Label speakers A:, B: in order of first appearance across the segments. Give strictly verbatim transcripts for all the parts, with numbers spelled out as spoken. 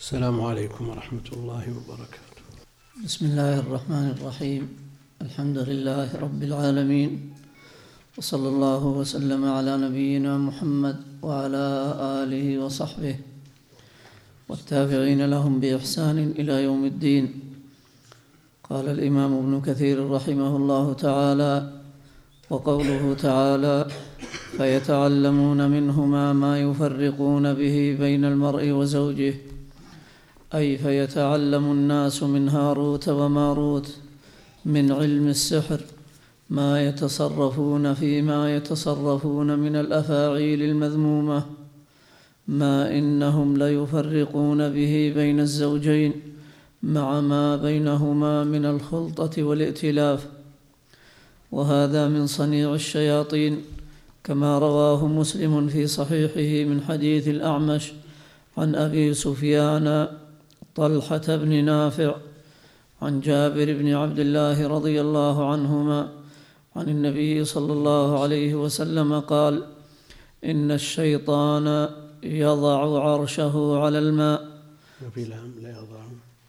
A: السلام عليكم ورحمة الله وبركاته.
B: بسم الله الرحمن الرحيم. الحمد لله رب العالمين، وصلى الله وسلم على نبينا محمد وعلى آله وصحبه والتابعين لهم بإحسان إلى يوم الدين. قال الإمام ابن كثير رحمه الله تعالى: وقوله تعالى: فيتعلمون منهما ما يفرقون به بين المرء وزوجه، أي فيتعلم الناس من هاروت وماروت من علم السحر ما يتصرفون فيما يتصرفون من الأفاعيل المذمومة، ما إنهم ليفرقون به بين الزوجين مع ما بينهما من الخلطة والائتلاف، وهذا من صنيع الشياطين، كما رواه مسلم في صحيحه من حديث الأعمش عن أبي سفيان طلحة بن نافع عن جابر بن عبد الله رضي الله عنهما عن النبي صلى الله عليه وسلم قال: إن الشيطان يضع عرشه على الماء.
A: وفي لام لا يضع،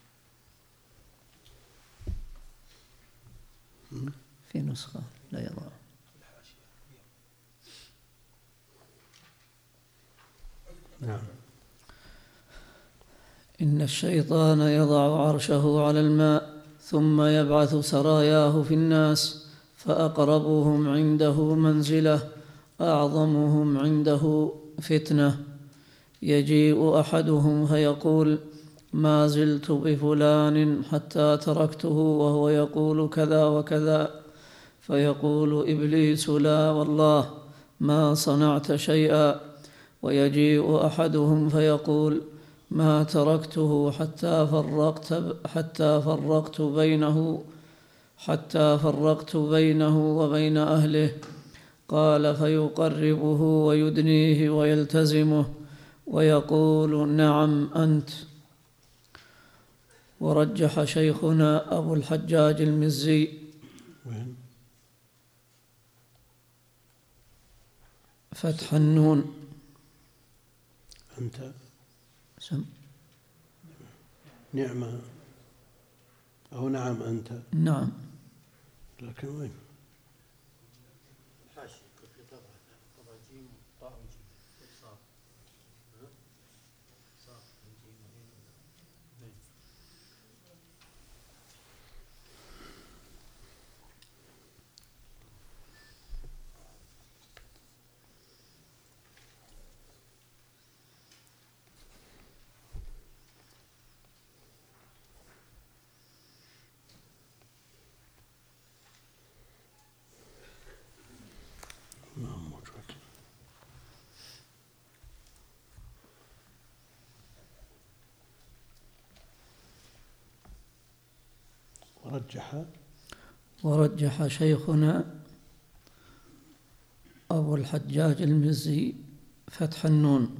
B: في نسخة لا يضع.
A: نعم.
B: إن الشيطان يضع عرشه على الماء ثم يبعث سراياه في الناس، فأقربهم عنده منزلة أعظمهم عنده فتنة. يجيء أحدهم فيقول: ما زلت بفلان حتى تركته وهو يقول كذا وكذا، فيقول إبليس: لا والله ما صنعت شيئا. ويجيء أحدهم فيقول: ما تركته حتى فرقت حتى فرقت بينه حتى فرقت بينه وبين أهله. قال: فيقربه ويدنيه ويلتزمه ويقول: نعم أنت. ورجح شيخنا أبو الحجاج المزي فتح النون.
A: أنت
B: سم
A: نعمة أو نعم أنت.
B: نعم.
A: لكن وين؟ ورجح
B: ورجح شيخنا أبو الحجاج المزي فتح النون.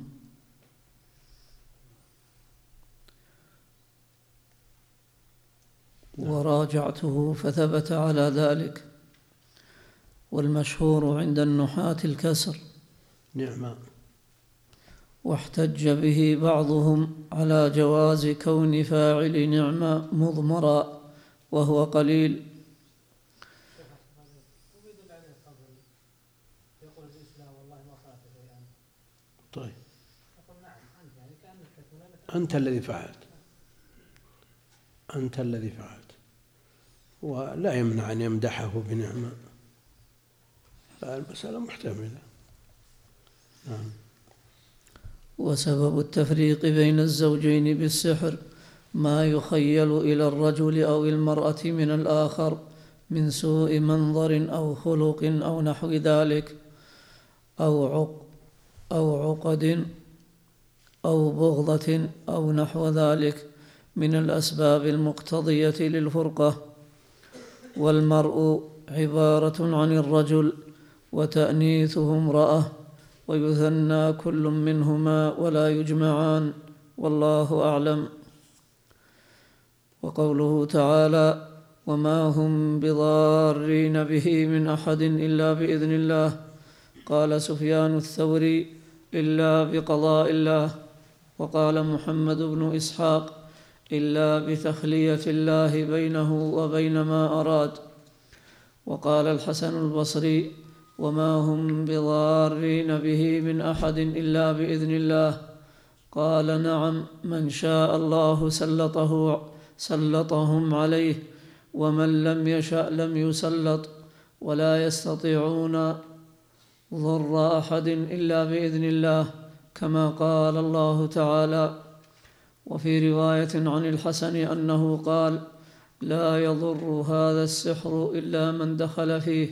B: وراجعته فثبت على ذلك، والمشهور عند النحاة الكسر.
A: نعمة.
B: واحتج به بعضهم على جواز كون فاعل نعمة مضمرا، وهو قليل.
A: طيب، أنت الذي فعلت أنت الذي فعلت ولا يمنع أن يمدحه بنعمة، فالمسألة محتملة. نعم.
B: وسبب التفريق بين الزوجين بالسحر ما يخيل إلى الرجل أو المرأة من الآخر من سوء منظر أو خلق أو نحو ذلك، أو عق أو عقد أو بغضة أو نحو ذلك من الأسباب المقتضية للفرقة. والمرء عبارة عن الرجل وتأنيثه امرأة، ويثنى كل منهما ولا يجمعان، والله أعلم. وقوله تعالى: وما هم بضارين به من أحد إلا بإذن الله. قال سفيان الثوري: إلا بقضاء الله. وقال محمد بن إسحاق: إلا بتخلية الله بينه وبين ما أراد. وقال الحسن البصري: وما هم بضارين به من أحد إلا بإذن الله. قال: نعم، من شاء الله سلطه سلطهم عليه، ومن لم يشأ لم يسلط، ولا يستطيعون ضر أحد إلا بإذن الله، كما قال الله تعالى. وفي رواية عن الحسن أنه قال: لا يضر هذا السحر إلا من دخل فيه.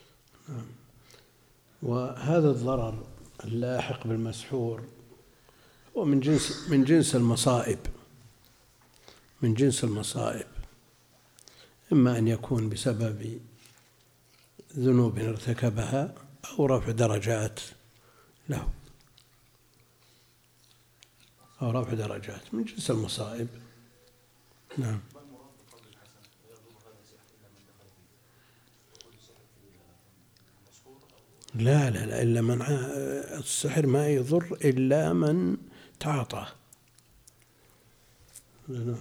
A: وهذا الضرر اللاحق بالمسحور هو من جنس من جنس المصائب من جنس المصائب إما أن يكون بسبب ذنوب ارتكبها أو رفع درجات له أو رفع درجات من جنس المصائب. نعم. لا لا لا إلا من السحر ما يضر إلا من تعاطاه. نعم.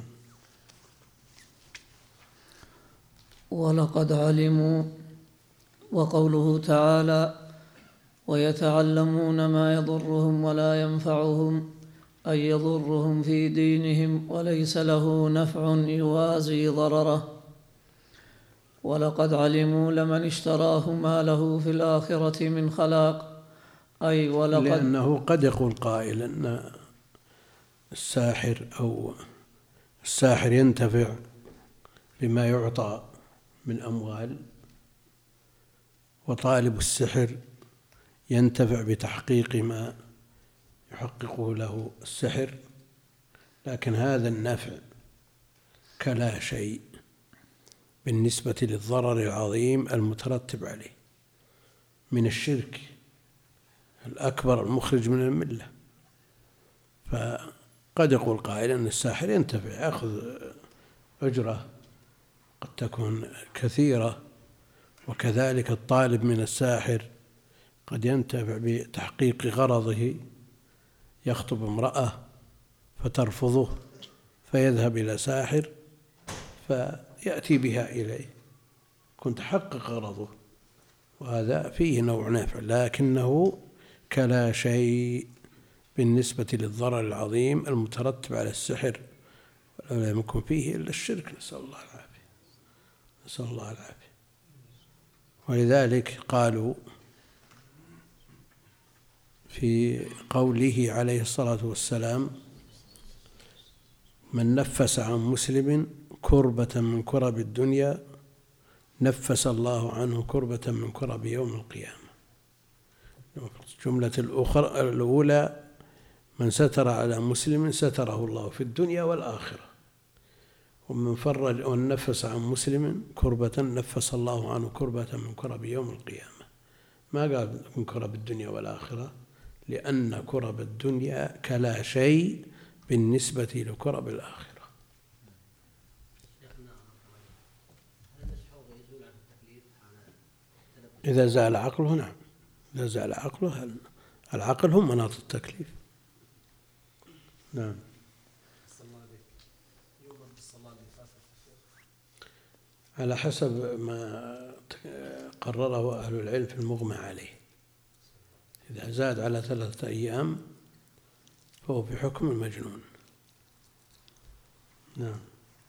B: ولقد علموا. وقوله تعالى: ويتعلمون ما يضرهم ولا ينفعهم، أي يضرهم في دينهم وليس له نفع يوازي ضرره. ولقد علموا لمن اشتراه ما له في الآخرة من خلاق، أي ولقد
A: لأنه قد يقول قائل أن الساحر أو الساحر ينتفع بما يعطى من أموال، وطالب السحر ينتفع بتحقيق ما يحققه له السحر، لكن هذا النفع كلا شيء بالنسبة للضرر العظيم المترتب عليه من الشرك الأكبر المخرج من الملة. فقد يقول قائل أن الساحر ينتفع، يأخذ أجرة قد تكون كثيرة، وكذلك الطالب من الساحر قد ينتفع بتحقيق غرضه، يخطب امرأة فترفضه فيذهب إلى ساحر فيأتي بها إليه، كنت حقق غرضه، وهذا فيه نوع نافع، لكنه كلا شيء بالنسبة للضرر العظيم المترتب على السحر، ولا يمكن فيه إلا الشرك، نسأل الله العافية نسأل الله العافية. ولذلك قالوا في قوله عليه الصلاة والسلام: من نفس عن مسلم كربة من كرب الدنيا نفس الله عنه كربة من كرب يوم القيامة. الجملة الأخرى الأولى: من ستر على مسلم ستره الله في الدنيا والآخرة، ومن فرج ومن نفس عن مسلم كربة نفس الله عنه كربة من كرب يوم القيامة. ما قال من كرب الدنيا والآخرة، لأن كرب الدنيا كلا شيء بالنسبة لكرب الآخرة. إذا زال عقله، نعم، إذا زال عقله، العقل هم مناط التكليف. نعم. على حسب ما قرره أهل العلم في المغمى عليه، إذا زاد على ثلاثة أيام فهو في حكم المجنون. نعم.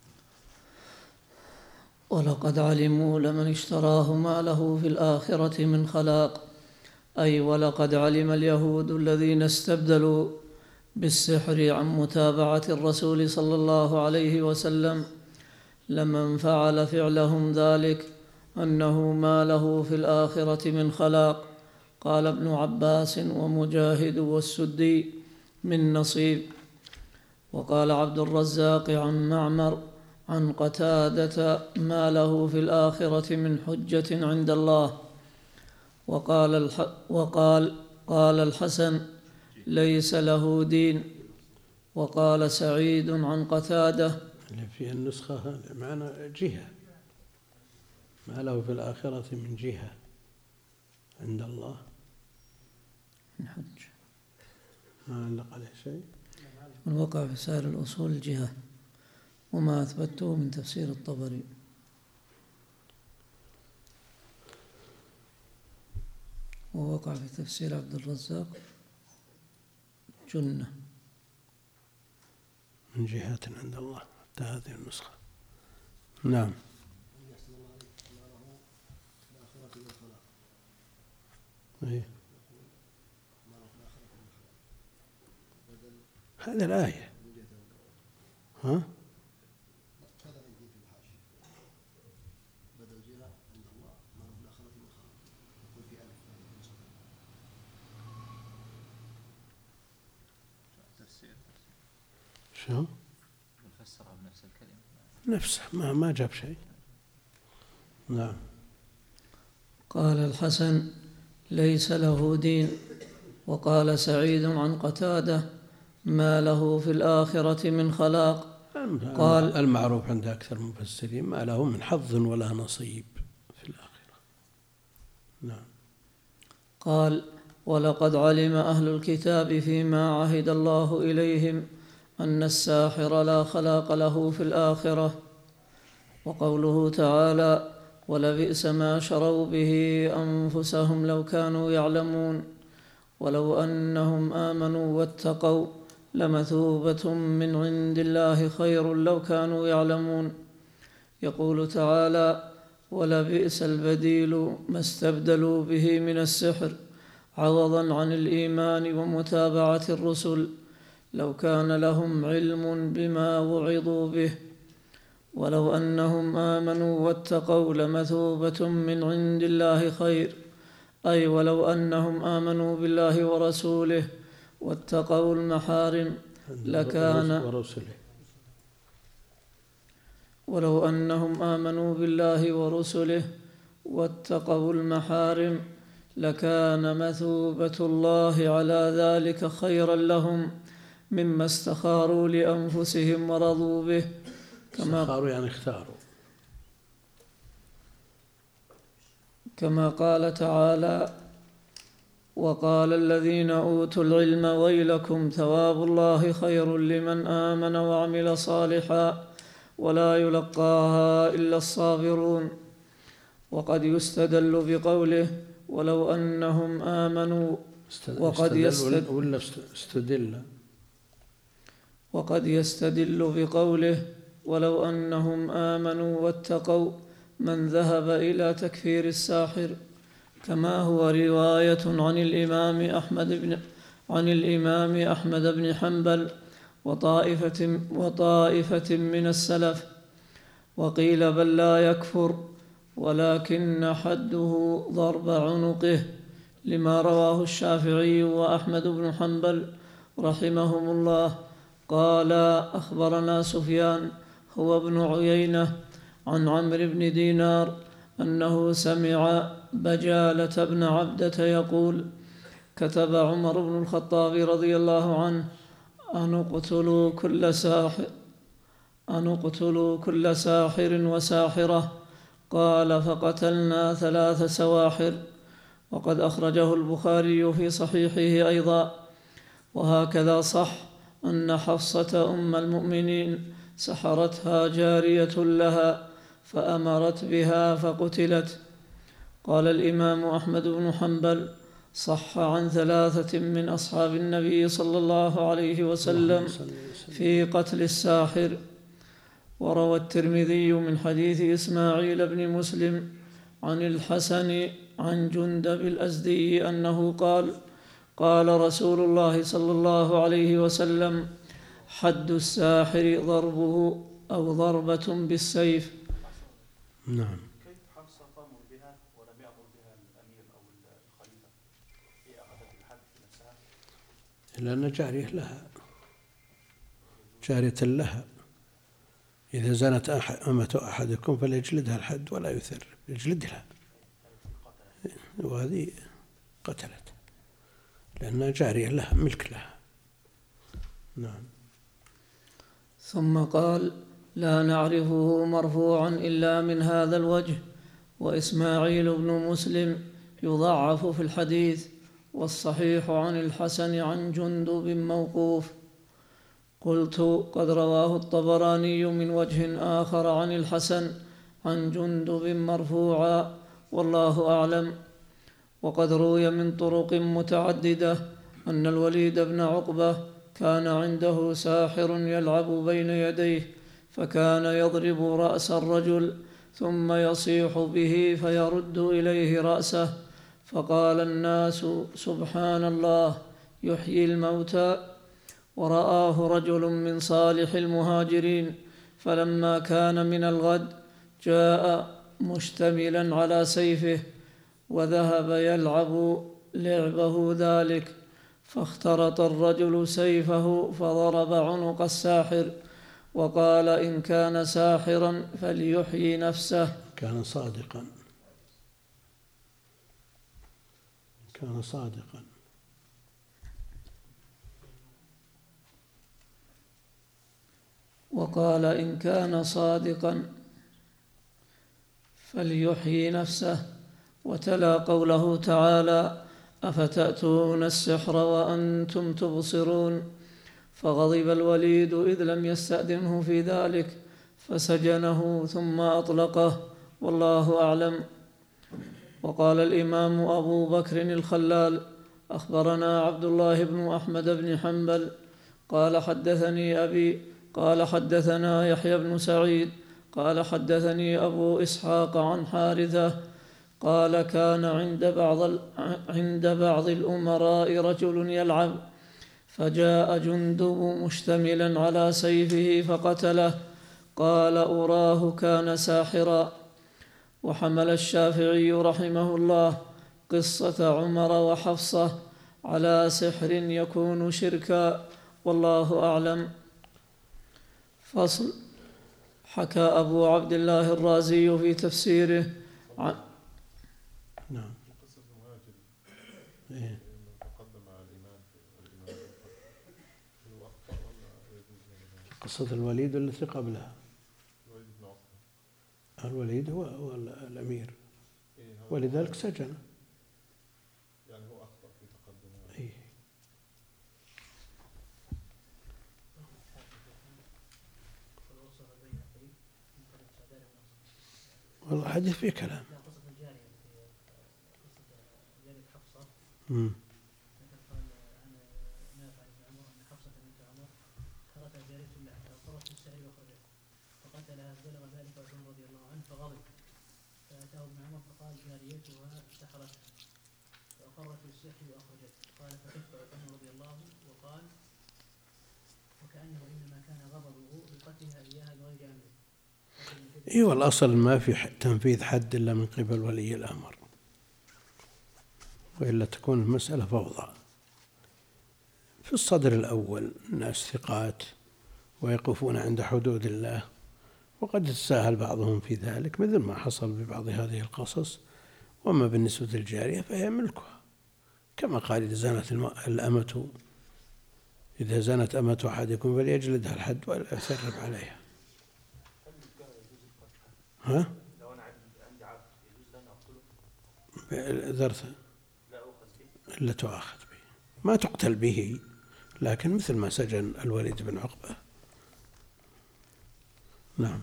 B: ولقد علموا لمن اشتراه ما له في الآخرة من خلاق، أي ولقد علم اليهود الذين استبدلوا بالسحر عن متابعة الرسول صلى الله عليه وسلم لمن فعل فعلهم ذلك أنه ما له في الآخرة من خلاق. قال ابن عباس ومجاهد والسدي: من نصيب. وقال عبد الرزاق عن معمر عن قتادة: ما له في الآخرة من حجة عند الله. وقال الح وقال قال الحسن: ليس له دين. وقال سعيد عن قتادة:
A: في النسخة معنى جهة، ما له في الآخرة من جهة عند الله،
B: من حج،
A: ما علق عليه شيء.
B: من وقع في سائر الأصول الجهة، وما أثبته من تفسير الطبري. ووقع في تفسير عبد الرزاق جنة
A: من جهات عند الله حتى هذه النسخة. نعم. إيه. هذه الآية. ها؟ شو؟
C: نفسرها بنفس الكلمة
A: نفسه ما ما جاب شيء. نعم.
B: قال الحسن: ليس له دين. وقال سعيد عن قتادة: ما له في الآخرة من خلاق.
A: قال المعروف عند أكثر المفسرين: ما له من حظ ولا نصيب في الآخرة. نعم.
B: قال: ولقد علم أهل الكتاب فيما عهد الله إليهم أن الساحر لا خلاق له في الآخرة. وقوله تعالى: ولبئس ما شروا به أنفسهم لو كانوا يعلمون ولو أنهم آمنوا واتقوا لمثوبة من عند الله خير لو كانوا يعلمون. يقول تعالى: ولبئس البديل ما استبدلوا به من السحر عوضا عن الإيمان ومتابعة الرسل لو كان لهم علم بما وعظوا به ولو أنهم آمنوا واتقوا لمثوبة من عند الله خير، أي ولو أنهم آمنوا بالله ورسوله واتقوا المحارم لكان
A: ورسله
B: ولو أنهم آمنوا بالله ورسله واتقوا المحارم لكان مثوبة الله على ذلك خيرا لهم مما استخاروا لأنفسهم ورضوا به، كما
A: استخاروا يعني اختاروا،
B: كما قال تعالى: وقال الذين أوتوا العلم ويلكم ثواب الله خير لمن آمن وعمل صالحا ولا يلقاها إلا الصابرون. وقد يستدل بقوله ولو أنهم آمنوا وقد يستدل
A: ولا استدل
B: وقد يستدل بقوله ولو أنهم آمنوا واتقوا من ذهب إلى تكفير الساحر، كما هو رواية عن الإمام أحمد بن عن الإمام أحمد بن حنبل وطائفة وطائفة من السلف. وقيل بل لا يكفر ولكن حده ضرب عنقه، لما رواه الشافعي وأحمد بن حنبل رحمهم الله. قال: أخبرنا سفيان هو ابن عيينة عن عمرو بن دينار أنه سمع بجالة بن عبدة يقول: كتب عمر بن الخطاب رضي الله عنه أن اقتلوا كل ساحر أن اقتلوا كل ساحر وساحرة. قال: فقتلنا ثلاث سواحر. وقد أخرجه البخاري في صحيحه أيضا. وهكذا صح أن حفصة أم المؤمنين سحرتها جارية لها فأمرت بها فقتلت. قال الإمام أحمد بن حنبل: صح عن ثلاثة من أصحاب النبي صلى الله عليه وسلم في قتل الساحر. وروى الترمذي من حديث إسماعيل بن مسلم عن الحسن عن جندب الأزدي أنه قال: قال رسول الله صلى الله عليه وسلم: حد الساحر ضربه أو ضربة بالسيف.
A: نعم.
C: كيف حفصة تأمر بها ولم يأمر بها الأمير أو الخليفة؟ هي أخذت الحد نفسها؟
A: لأن جارية لها جارية لها، إذا زنت أمة أحدكم فليجلدها الحد ولا يثر، يجلدها، وهذه قتلت لأنها جارية لها، ملك لها. نعم.
B: ثم قال: لا نعرفه مرفوعا إلا من هذا الوجه. وإسماعيل بن مسلم يضعف في الحديث، والصحيح عن الحسن عن جندب موقوف. قلت قد رواه الطبراني من وجه آخر عن الحسن عن جندب مرفوعا والله أعلم. وقد روي من طرق متعددة أن الوليد بن عقبة كان عنده ساحر يلعب بين يديه، فكان يضرب رأس الرجل ثم يصيح به فيرد إليه رأسه، فقال الناس سبحان الله يحيي الموتى. ورآه رجل من صالح المهاجرين، فلما كان من الغد جاء مشتملا على سيفه وذهب يلعب لعبه ذلك، فاخترط الرجل سيفه فضرب عنق الساحر وقال إن كان ساحرا فليحيي نفسه.
A: كان صادقا كان صادقا
B: وقال إن كان صادقا فليحيي نفسه. وتلا قوله تعالى أفتأتون السحر وأنتم تبصرون، فغضب الوليد إذ لم يستأذنه في ذلك فسجنه ثم أطلقه والله أعلم. وقال الإمام أبو بكر الخلال أخبرنا عبد الله بن أحمد بن حنبل قال حدثني أبي قال حدثنا يحيى بن سعيد قال حدثني أبو إسحاق عن حارثة قال كان عند بعض عند بعض الأمراء رجل يلعب، فجاء جندب مشتملا على سيفه فقتله، قال أراه كان ساحرا. وحمل الشافعي رحمه الله قصة عمر وحفصة على سحر يكون شركا والله أعلم. فصل. حكى أبو عبد الله الرازي في تفسيره عن
A: نعم
D: قصة المهاجر
A: إيه؟
D: تقدم على الإمام والإمام هو أخطأ ولا يجوز له؟
A: قصة الوليد التي قبلها.
D: الوليد بن عقبة.
A: الوليد هو, هو الأمير
D: إيه هو
A: ولذلك سجن.
D: يعني هو أخطأ في تقدمه.
A: إيه؟ والله حديث فيه كلام. امم
E: فقتلها بلغ ذلك عمر رضي الله عنه فغضب، فأتاه ابن عمر فقال جاريتها سحرته فأقرت بالسحر وأخرجته، قال فكف عمر رضي الله وقال وكأنه إنما كان غضبه بقتلها إياها بغير أمره.
A: إيه والأصل ما في تنفيذ حد إلا من قبل ولي الأمر، وإلا تكون المسألة فوضى. في الصدر الأول الناس ثقات ويقفون عند حدود الله، وقد يتساهل بعضهم في ذلك مثل ما حصل ببعض هذه القصص. وأما بالنسبة للجارية فهي ملكها، كما قال إذا زنت الأمة إذا زنت أمة أحدكم فليجلدها الحد ولا يسرب عليها. ها؟
C: لو أنا عندي عبد يجوز لنا أقتله؟
A: ذرثة
C: لا أؤخذ به؟
A: إلا تؤاخذ به، ما تقتل به، لكن مثل ما سجن الوليد بن عقبة. نعم.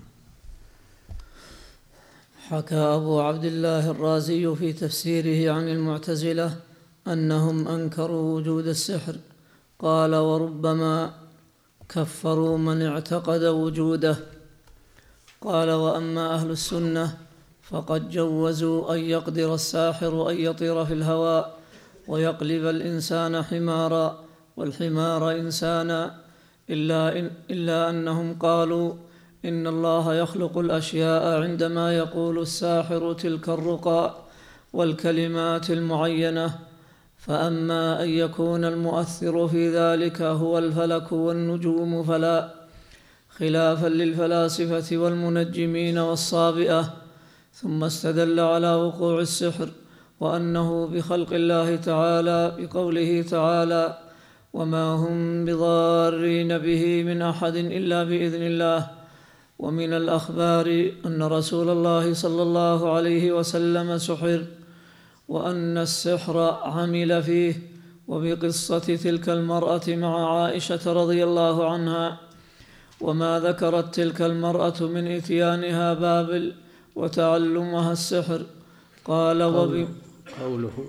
B: حكى أبو عبد الله الرازي في تفسيره عن المعتزلة أنهم أنكروا وجود السحر، قال وربما كفروا من اعتقد وجوده. قال وأما أهل السنة فقد جوزوا أن يقدر الساحر أن يطير في الهواء ويقلب الإنسان حمارا والحمار إنسانا، إلا, إن إلا أنهم قالوا إن الله يخلق الأشياء عندما يقول الساحر تلك الرقى والكلمات المعينة، فأما أن يكون المؤثر في ذلك هو الفلك والنجوم فلا، خلافا للفلاسفة والمنجمين والصابئة. ثم استدل على وقوع السحر وأنه بخلق الله تعالى بقوله تعالى وما هم بضارين به من أحد إلا بإذن الله. ومن الأخبار أن رسول الله صلى الله عليه وسلم سحر، وأن السحر عمل فيه، وبقصة تلك المرأة مع عائشة رضي الله عنها، وما ذكرت تلك المرأة من إتيانها بابل وتعلمها السحر. قال وب...
A: قوله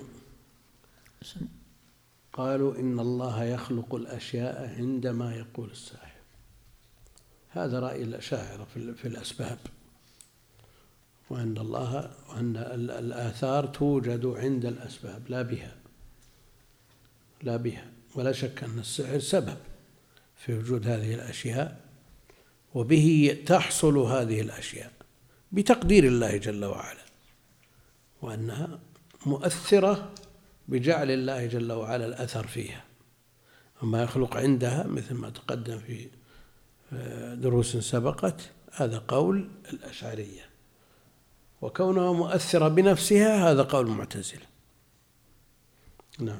A: قالوا إن الله يخلق الأشياء عندما يقول الساحر، هذا رأي الأشاعرة في الأسباب، وأن الله وأن الآثار توجد عند الأسباب لا بها لا بها ولا شك أن السحر سبب في وجود هذه الأشياء، وبه تحصل هذه الأشياء بتقدير الله جل وعلا، وأنها مؤثرة بجعل الله جل وعلا الأثر فيها. وما يخلق عندها مثل ما تقدم في دروس سبقت هذا قول الأشعرية، وكونها مؤثرة بنفسها هذا قول المعتزلة. نعم.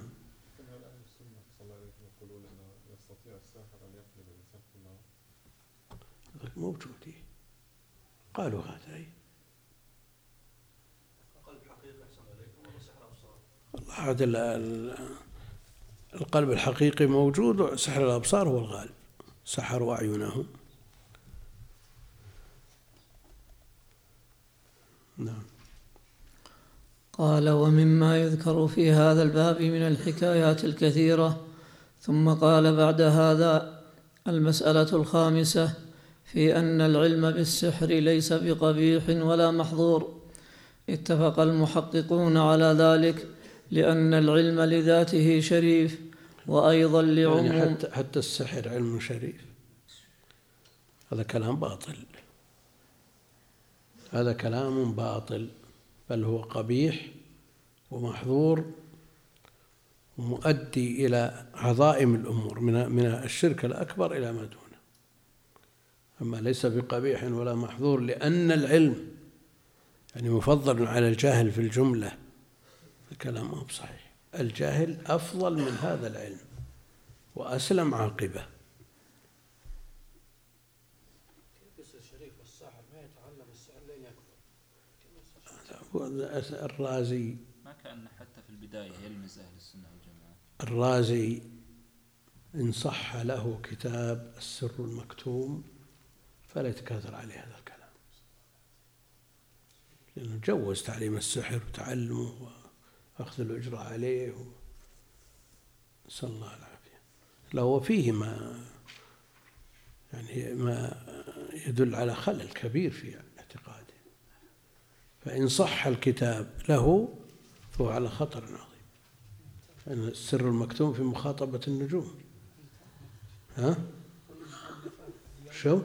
A: موجود قالوا هذا والله القلب الحقيقي موجود، وسحر الأبصار هو الغالب، سحروا أعينهم. نعم.
B: قال ومما يذكر في هذا الباب من الحكايات الكثيرة. ثم قال بعد هذا: المسألة الخامسة في أن العلم بالسحر ليس بقبيح ولا محظور. اتفق المحققون على ذلك لأن العلم لذاته شريف، وأيضا لعموم
A: يعني حتى, حتى السحر علم شريف، هذا كلام باطل، هذا كلام باطل، بل هو قبيح ومحظور ومؤدي إلى عظائم الأمور من من الشرك الأكبر إلى ما دونه. أما ليس بقبيح ولا محظور لأن العلم يعني مفضل على الجاهل في الجملة، الكلام مو بصحيح. الجاهل أفضل من هذا العلم وأسلم عاقبة. الرازي
F: ما كان حتى في البداية يلمز أهل السنة والجماعة.
A: الرازي إن صح له كتاب السر المكتوم فلا يتكاثر عليه هذا الكلام، لأنه جوز تعليم السحر وتعلمه وأخذ الأجرة عليه، نسأل الله العافية. لو فيه ما يعني ما يدل على خلل كبير في اعتقاده، فإن صح الكتاب له فهو على خطر عظيم، لأن السر المكتوم في مخاطبة النجوم. ها؟ شو؟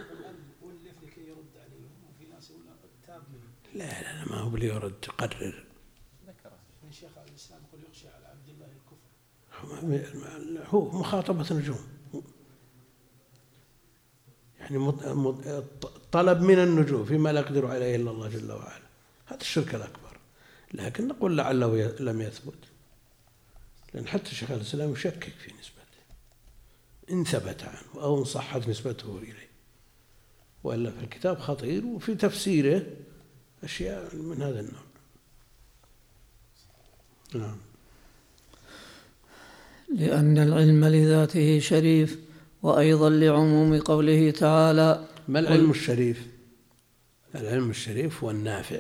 A: لا لا ما هو بلي يرد تقرر.
E: الشيخ الإسلام يقول يخشى على عبد الله الكفر،
A: هو مخاطبة النجوم، يعني طلب من النجوم فيما لا يقدر عليه إلا الله جل وعلا، هذا الشرك الأكبر. لكن نقول لعله لم يثبت، لأن حتى الشيخ الإسلام يشكك في نسبته إن ثبت عنه أو إن صحت نسبته إليه، وإلا في الكتاب خطير وفي تفسيره أشياء من هذا النوع. نعم.
B: لأن العلم لذاته شريف، وأيضا لعموم قوله تعالى:
A: ما العلم الشريف؟ العلم الشريف هو النافع،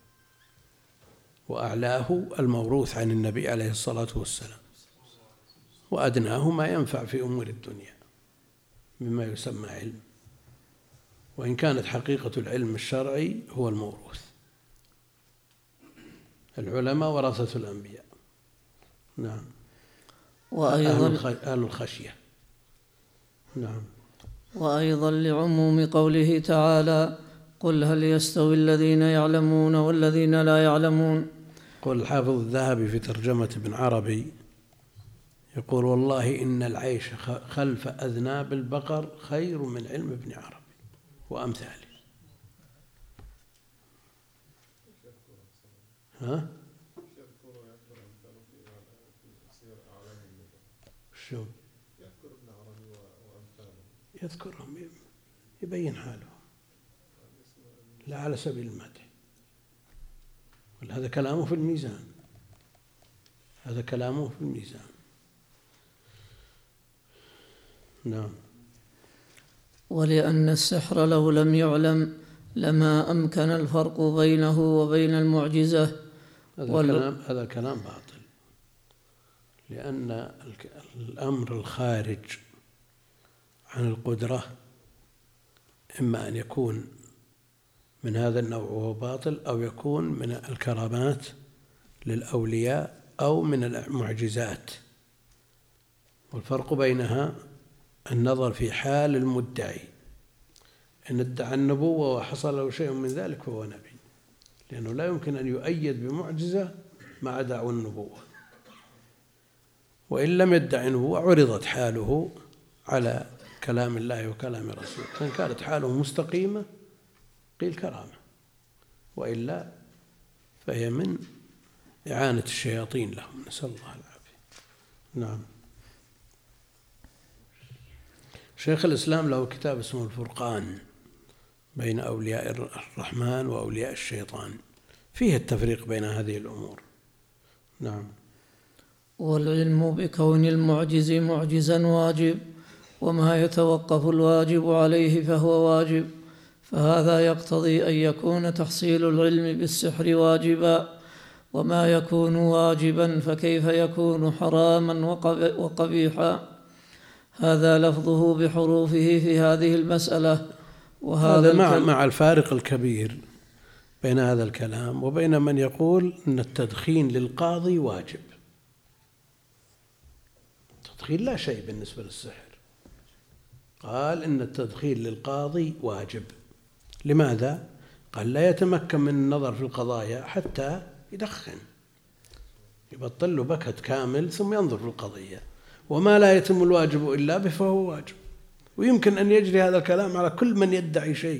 A: وأعلاه الموروث عن النبي عليه الصلاة والسلام، وأدناه ما ينفع في أمور الدنيا مما يسمى علم، وإن كانت حقيقة العلم الشرعي هو الموروث. العلماء ورثة الأنبياء. نعم.
B: وأيضا
A: أهل الخشية. نعم.
B: وأيضا لعموم قوله تعالى: قل هل يستوي الذين يعلمون والذين لا يعلمون.
A: قل الحافظ الذهبي في ترجمة ابن عربي يقول: والله إن العيش خلف أذناب البقر خير من علم ابن عربي وأمثاله. ها؟ شو؟ يذكرهم يبين حالهم لا على سبيل المدح، هذا كلامه في الميزان، هذا كلامه في الميزان. نعم.
B: ولأن السحر لو لم يعلم لما أمكن الفرق بينه وبين المعجزة.
A: هذا
B: وال...
A: الكلام هذا الكلام باطل، لأن الأمر الخارج عن القدرة إما أن يكون من هذا النوع وهو باطل، أو يكون من الكرامات للأولياء أو من المعجزات، والفرق بينها النظر في حال المدعي. إن ادعى النبوة وحصل له شيء من ذلك فهو نبي، لأنه لا يمكن أن يؤيد بمعجزة مع دعوى النبوة. وإن لم يدعي نبوة عرضت حاله على كلام الله وكلام رسوله، فإن كانت حاله مستقيمة قيل كرامة، وإلا فهي من إعانة الشياطين لهم، نسأل الله العافية. نعم. شيخ الإسلام له كتاب اسمه الفرقان بين أولياء الرحمن وأولياء الشيطان، فيه التفريق بين هذه الأمور. نعم.
B: والعلم بكون المعجز معجزا واجب، وما يتوقف الواجب عليه فهو واجب، فهذا يقتضي أن يكون تحصيل العلم بالسحر واجبا، وما يكون واجبا فكيف يكون حراما وقبيحا. هذا لفظه بحروفه في هذه المسألة. وهذا
A: مع مع الفارق الكبير بين هذا الكلام وبين من يقول أن التدخين للقاضي واجب. التدخين لا شيء بالنسبة للسحر. قال إن التدخين للقاضي واجب. لماذا؟ قال لا يتمكن من النظر في القضايا حتى يدخن، يبطل له بكت كامل ثم ينظر في القضية، وما لا يتم الواجب إلا به فهو واجب. ويمكن أن يجري هذا الكلام على كل من يدعي شيء،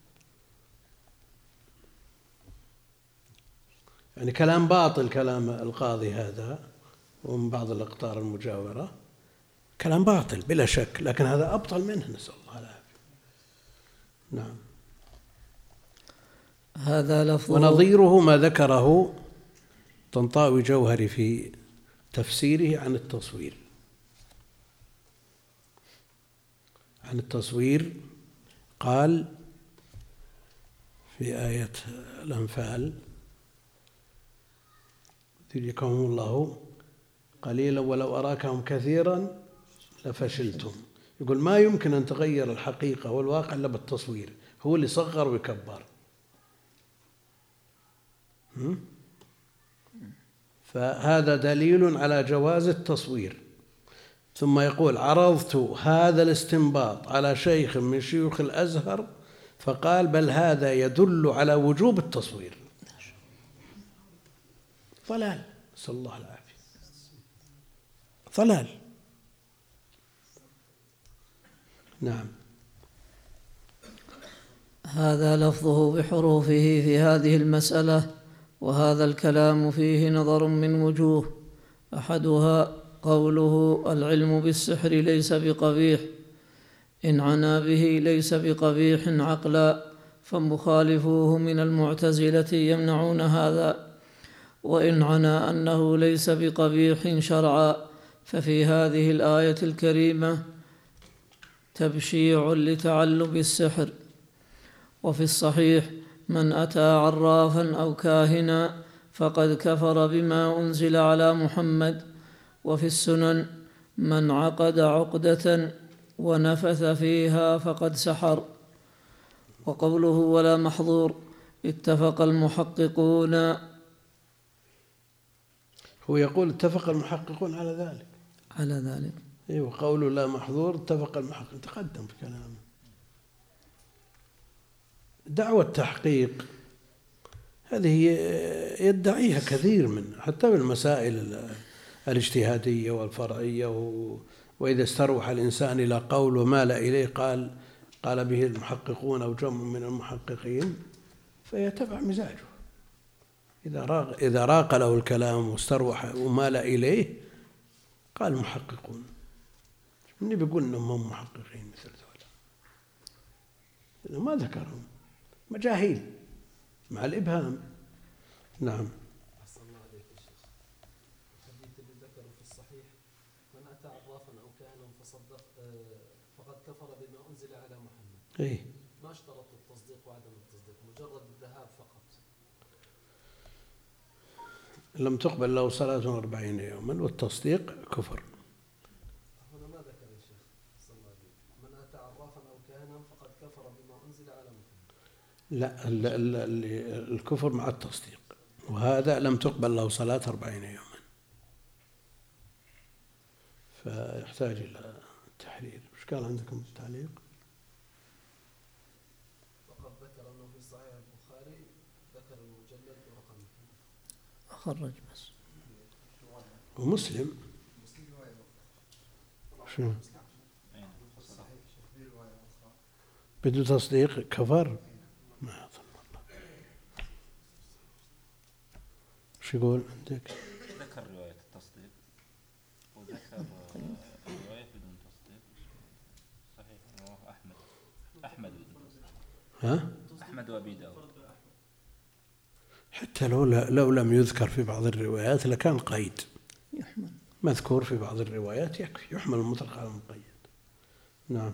A: يعني كلام باطل كلام القاضي هذا ومن بعض الأقطار المجاورة، كلام باطل بلا شك، لكن هذا أبطل منه، نسأل الله العافية. نعم.
B: هذا لفظ.
A: ونظيره ما ذكره طنطاوي جوهري في تفسيره عن التصوير. عن التصوير قال في آية الأنفال: يريكهم الله قليلا ولو أراكهم كثيرا لفشلتم. يقول ما يمكن أن تغير الحقيقة والواقع إلا بالتصوير، هو اللي صغر ويكبر. فهذا دليل على جواز التصوير. ثم يقول: عرضت هذا الاستنباط على شيخ من شيوخ الأزهر فقال: بل هذا يدل على وجوب التصوير. ضلال، نسأل الله العافية، ضلال. نعم.
B: هذا لفظه بحروفه في هذه المسألة، وهذا الكلام فيه نظر من وجوه. أحدها قوله: العلم بالسحر ليس بقبيح، إن عنا به ليس بقبيح عقلا، فمخالفوه من المعتزلة يمنعون هذا. وإن عنا أنه ليس بقبيح شرعا، ففي هذه الآية الكريمة تبشيع لتعلم السحر. وفي الصحيح: من أتى عرافا أو كاهنا فقد كفر بما أنزل على محمد. وفي السنن: من عقد عقدة ونفث فيها فقد سحر. وقوله: ولا محظور، اتفق المحققون.
A: هو يقول اتفق المحققون على ذلك
B: على ذلك
A: أيوة، قوله لا محظور اتفق المحققون، تقدم في كلامه. دعوة التحقيق هذه يدعيها كثير من حتى بالمسائل الاجتهادية والفرعية، وإذا استروح الإنسان إلى قول ومال إليه قال قال به المحققون أو جمع من المحققين فيتبع مزاجه. إذا راق إذا راق له الكلام واستروح ومال إليه قال محققون. من بيقول إنهم هم محققين مثل ذولا؟ ما ذكرهم، مجاهيل مع الإبهام. نعم.
D: أحسن الله عليك يا شيخ. الحديث اللي ذكره في الصحيح: من أتى عرافا أو كاهنا فصدق
G: فقد كفر بما أنزل على محمد.
A: إيه؟
G: ما اشترط التصديق وعدم التصديق، مجرد الذهاب فقط.
A: لم تقبل له صلاة أربعين يوما والتصديق كفر.
G: هنا ما ذكر يا شيخ صلى الله عليه وسلم من أتى عرافا أو كاهنا فقد كفر بما أنزل على محمد.
A: لا، ال ال ال الكفر مع التصديق، وهذا لم تقبل له صلاة أربعين يوما، فيحتاج إلى تحرير. وش قال عندكم التعليق؟
G: وقد ذكر أنه في صحيح البخاري ذكر المجلد ورقم
B: أخرج بس.
A: ومسلم شو بدون تصديق كفر؟ ما أظن والله. شو يقول عندك؟
F: ذكر رواية التصديق وذكر رواية بدون تصديق. صحيح، رواه أحمد أحمد بدون تصديق.
A: ها؟
F: أحمد وأبي داود.
A: حتى لو لو لم يذكر في بعض الروايات لكان قيد
B: يحمل.
A: مذكور في بعض الروايات يكفي، يحمل المطلق على المقيد. نعم.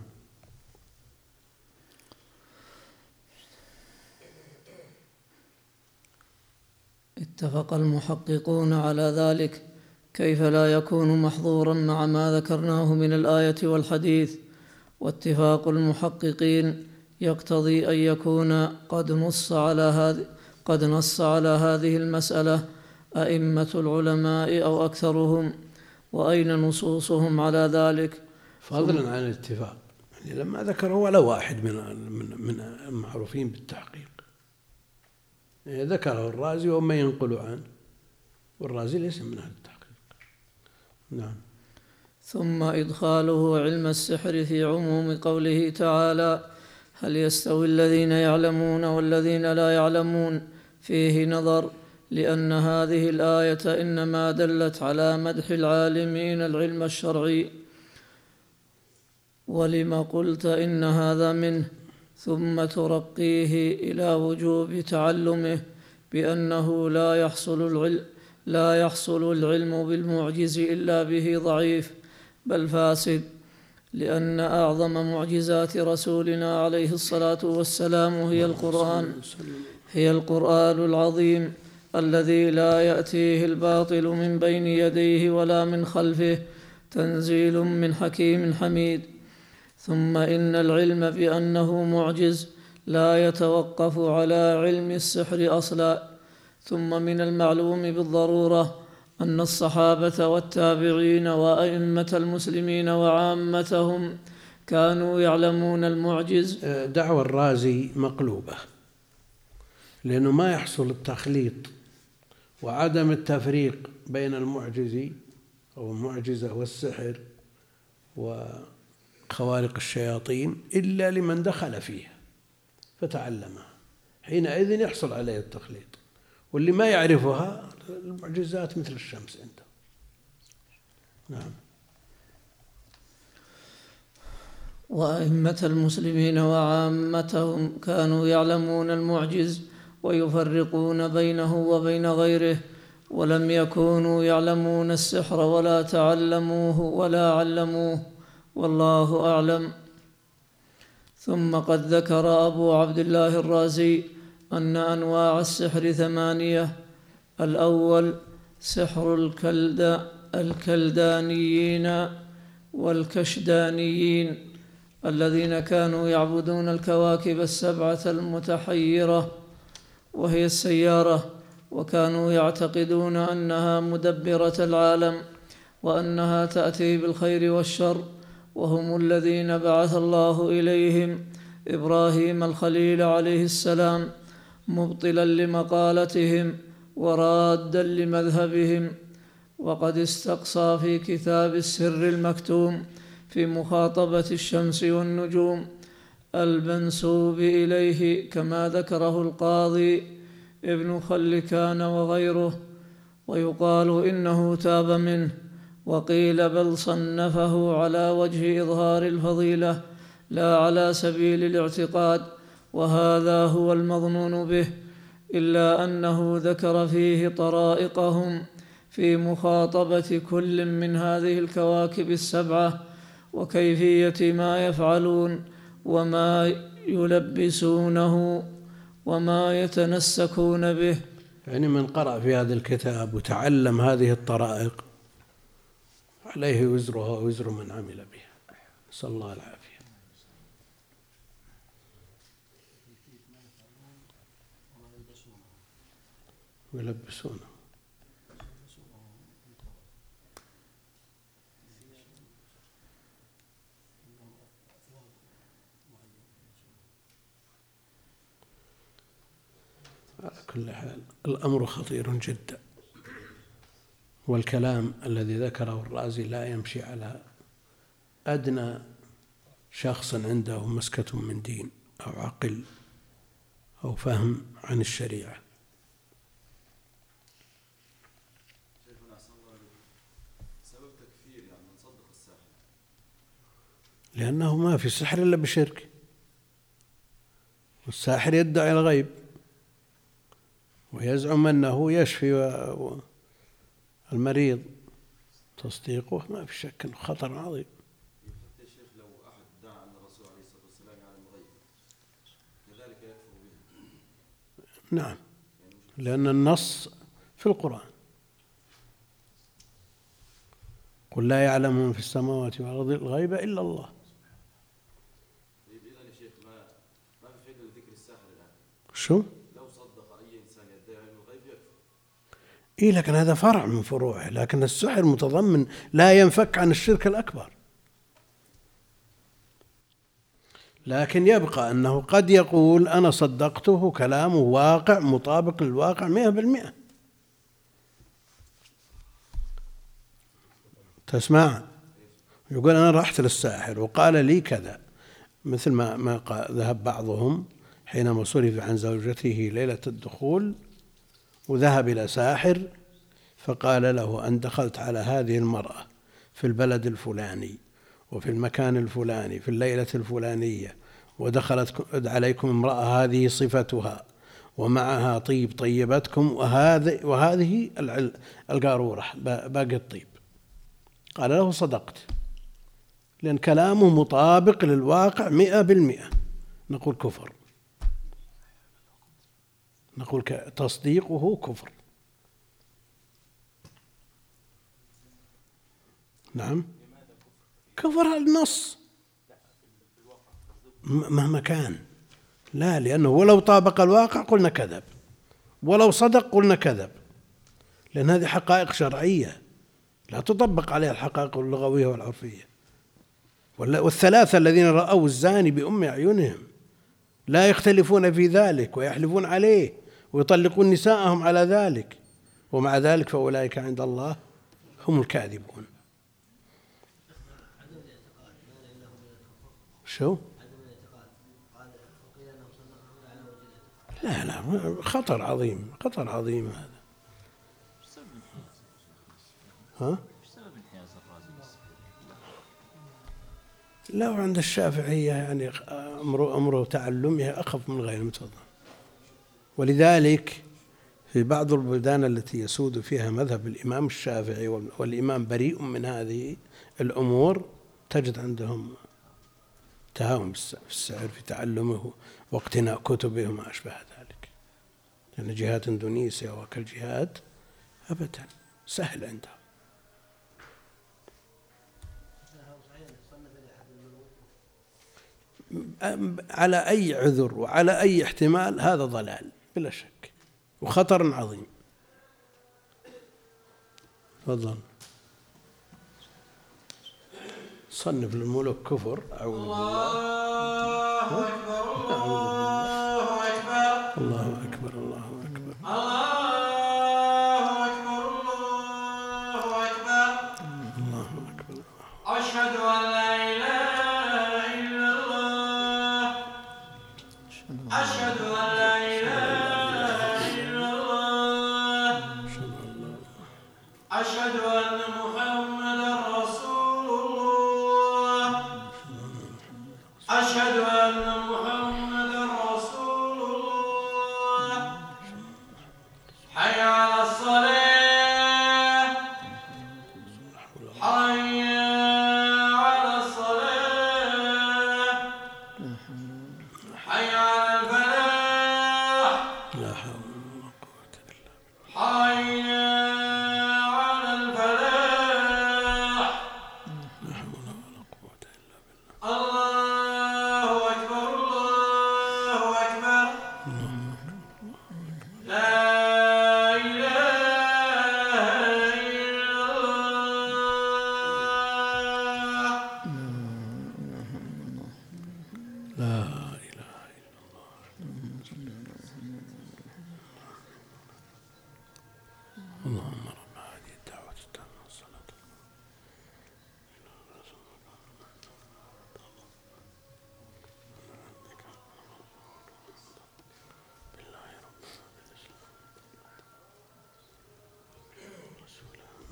B: اتفق المحققون على ذلك، كيف لا يكون محظورا مع ما ذكرناه من الآية والحديث؟ واتفاق المحققين يقتضي أن يكون قد نص على هذه قد نص على هذه المسألة أئمة العلماء أو أكثرهم، وأين نصوصهم على ذلك؟
A: فضلا عن الاتفاق، يعني لما ذكر ولا واحد من من من المعروفين بالتحقيق، يعني ذكره الرازي وما ينقل عنه، والرازي ليس من أهل التحقيق. نعم.
B: ثم إدخاله علم السحر في عموم قوله تعالى: هل يستوي الذين يعلمون والذين لا يعلمون؟ فيه نظر، لأن هذه الآية إنما دلت على مدح العالمين العلم الشرعي، ولما قلت إن هذا منه، ثم ترقيه إلى وجوب تعلمه بأنه لا يحصل العلم لا يحصل العلم بالمعجز إلا به ضعيف بل فاسد، لأن أعظم معجزات رسولنا عليه الصلاة والسلام هي القرآن هي القرآن العظيم الذي لا يأتيه الباطل من بين يديه ولا من خلفه، تنزيل من حكيم حميد. ثم إن العلم بأنه معجز لا يتوقف على علم السحر أصلا. ثم من المعلوم بالضرورة أن الصحابة والتابعين وأئمة المسلمين وعامتهم كانوا يعلمون المعجز.
A: دعوى الرازي مقلوبة، لأنه ما يحصل التخليط وعدم التفريق بين المعجز أو المعجزة والسحر وخوارق الشياطين إلا لمن دخل فيها فتعلمها، حينئذ يحصل عليه التخليط. واللي ما يعرفها المعجزات مثل الشمس عنده. نعم.
B: وأئمة المسلمين وعامتهم كانوا يعلمون المعجز ويفرقون بينه وبين غيره، ولم يكونوا يعلمون السحر ولا تعلموه ولا علموه، والله أعلم. ثم قد ذكر أبو عبد الله الرازي أن أنواع السحر ثمانية: الأول سحر الكلد الكلدانيين والكشدانيين الذين كانوا يعبدون الكواكب السبعة المتحيرة وهي السيارة، وكانوا يعتقدون أنها مدبرة العالم وأنها تأتي بالخير والشر، وهم الذين بعث الله إليهم إبراهيم الخليل عليه السلام مبطلا لمقالتهم ورادا لمذهبهم. وقد استقصى في كتاب السر المكتوم في مخاطبة الشمس والنجوم المنسوب إليه كما ذكره القاضي ابن خلكان وغيره، ويقال إنه تاب منه، وقيل بل صنفه على وجه إظهار الفضيلة لا على سبيل الاعتقاد، وهذا هو المظنون به، إلا أنه ذكر فيه طرائقهم في مخاطبة كل من هذه الكواكب السبعة وكيفية ما يفعلون وما يلبسونه وما يتنسكون به.
A: يعني من قرأ في هذا الكتاب وتعلم هذه الطرائق عليه وزرها ووزر من عمل بها، نسأل الله العافية. ويلبسونه على كل حال الأمر خطير جدا، والكلام الذي ذكره الرازي لا يمشي على أدنى شخص عنده مسكة من دين أو عقل أو فهم عن الشريعة.
H: سبب تكفير يعني من صدق الساحر،
A: لأنه ما في سحر إلا بشرك، والساحر يدعي الغيب ويزعم أنه يشفي المريض، تصديقه ما في شك أنه خطر عظيم.
H: حتى يا شيخ لو أحد ادعى أن الرسول عليه الصلاة والسلام يعلم الغيب كذلك يكفر به.
A: نعم، لأن النص في القرآن: قل لا يعلم من في السماوات والأرض الغيب إلا الله.
H: طيب إذا يا شيخ ما ما في فائدة لذكر الساحر الآن.
A: شو؟
H: لو صدق أي إنسان يدعي علم الغيب يكفر.
A: إيه، لكن هذا فرع من فروعه، لكن السحر متضمن لا ينفك عن الشرك الأكبر. لكن يبقى أنه قد يقول أنا صدقته، كلامه واقع مطابق للواقع مئة بالمئة. تسمع؟ يقول أنا رحت للساحر وقال لي كذا، مثل ما ما ذهب بعضهم حينما صرف عن زوجته ليلة الدخول وذهب إلى ساحر فقال له: أن دخلت على هذه المرأة في البلد الفلاني وفي المكان الفلاني في الليلة الفلانية، ودخلت عليكم امرأة هذه صفتها ومعها طيب طيبتكم، وهذه وهذه القارورة باقي الطيب. قال له: صدقت، لأن كلامه مطابق للواقع مئة بالمئة. نقول كفر، نقول تصديقه كفر. نعم، كفر النص مهما كان. لا، لأنه ولو طابق الواقع قلنا كذب، ولو صدق قلنا كذب، لأن هذه حقائق شرعية لا تطبق عليها الحقائق اللغوية والعرفية. والثلاثة الذين رأوا الزاني بأم أعينهم لا يختلفون في ذلك ويحلفون عليه ويطلقون نساءهم على ذلك، ومع ذلك فأولئك عند الله هم الكاذبون. شو؟ لا لا، خطر عظيم، خطر عظيم هذا. ها؟ لا، عند الشافعية يعني أمره أمره تعلمها أخف من غير متفضل. ولذلك في بعض البلدان التي يسود فيها مذهب الإمام الشافعي والإمام بريء من هذه الأمور تجد عندهم تهاون في السعر في تعلمه واقتناء كتبه وما أشبه ذلك، لأن جهات إندونيسيا وكالجهات أبدا سهل عندهم. على أي عذر وعلى أي احتمال هذا ضلال بلا شك وخطر عظيم. تفضل. صنف للملوك كفر. أعوذ بالله. الله أكبر الله أكبر الله أكبر
I: الله أكبر الله أكبر
A: الله أكبر.
I: أشهد أن لا إله إلا الله أشهد أن لا إله إلا الله أشهد أن محمدا رسول الله أشهد أن محمدا رسول الله حي على الصلاة حي على الصلاة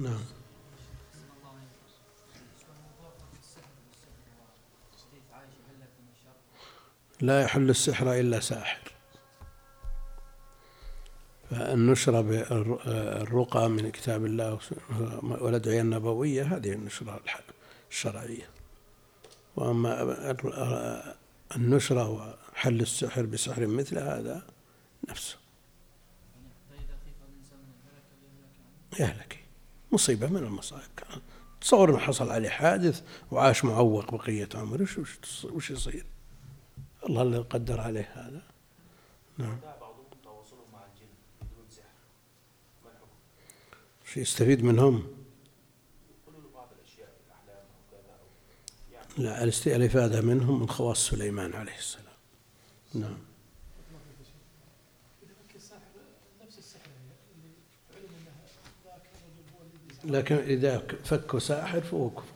A: نعم. لا يحل السحر إلا ساحر. فالنشرة بالرقى من كتاب الله والأدعية النبوية هذه النشرة الشرعية. وأما النشرة وحل السحر بسحر مثل هذا نفسه يهلك، مصيبة من المصائب. تصور أنه حصل عليه حادث وعاش معوق بقية عمره، وش, وش يصير؟ الله اللي قدر عليه هذا. نعم. شو يستفيد منهم؟ لا، الإفادة منهم من خواص سليمان عليه السلام. نعم. لكن إذا فك ساحر فهو كفر.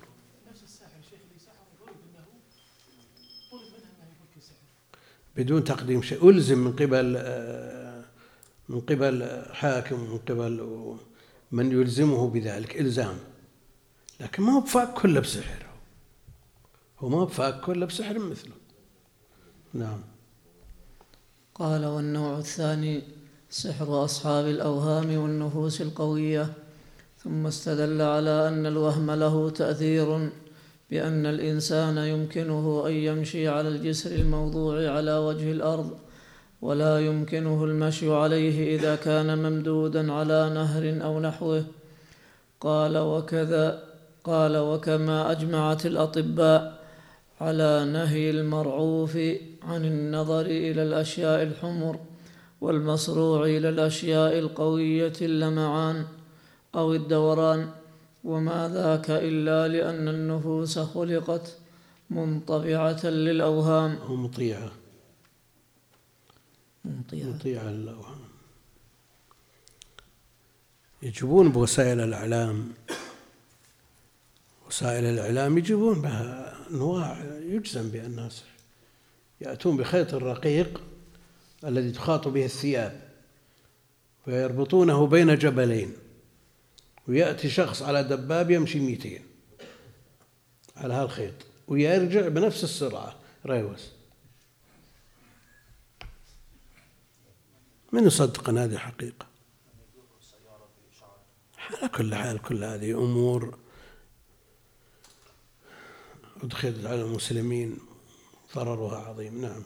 A: بدون تقديم شيء، ألزم من قبل من قبل حاكم ومن قبل من يلزمه بذلك إلزام، لكن ما هو بفاك كله بسحر، هو ما بفاك كله بسحر مثله. نعم.
B: قال: والنوع الثاني سحر أصحاب الأوهام والنفوس القوية. ثم استدل على أن الوهم له تأثير بأن الإنسان يمكنه أن يمشي على الجسر الموضوع على وجه الأرض، ولا يمكنه المشي عليه إذا كان ممدودا على نهر أو نحوه. قال: وكذا قال وكما أجمعت الأطباء على نهي المرعوف عن النظر إلى الأشياء الحمر والمصروع إلى الأشياء القوية اللمعان أو الدوران، وما ذاك إلا لأن النفوس خلقت منطبعة للأوهام
A: أو مطيعة
B: مطيعة,
A: مطيعة للأوهام. يجيبون بوسائل الإعلام، وسائل الإعلام يجيبون بها أنواع يجزم بأنها سحر. يأتون بخيط الرقيق الذي تخاط به الثياب ويربطونه بين جبلين، ويأتي شخص على دباب يمشي ميتين على هالخيط ويرجع بنفس السرعة ريوس. من يصدق أن هذه حقيقة؟ على كل حال كل هذه أمور أدخلت على المسلمين ضررها عظيم. نعم.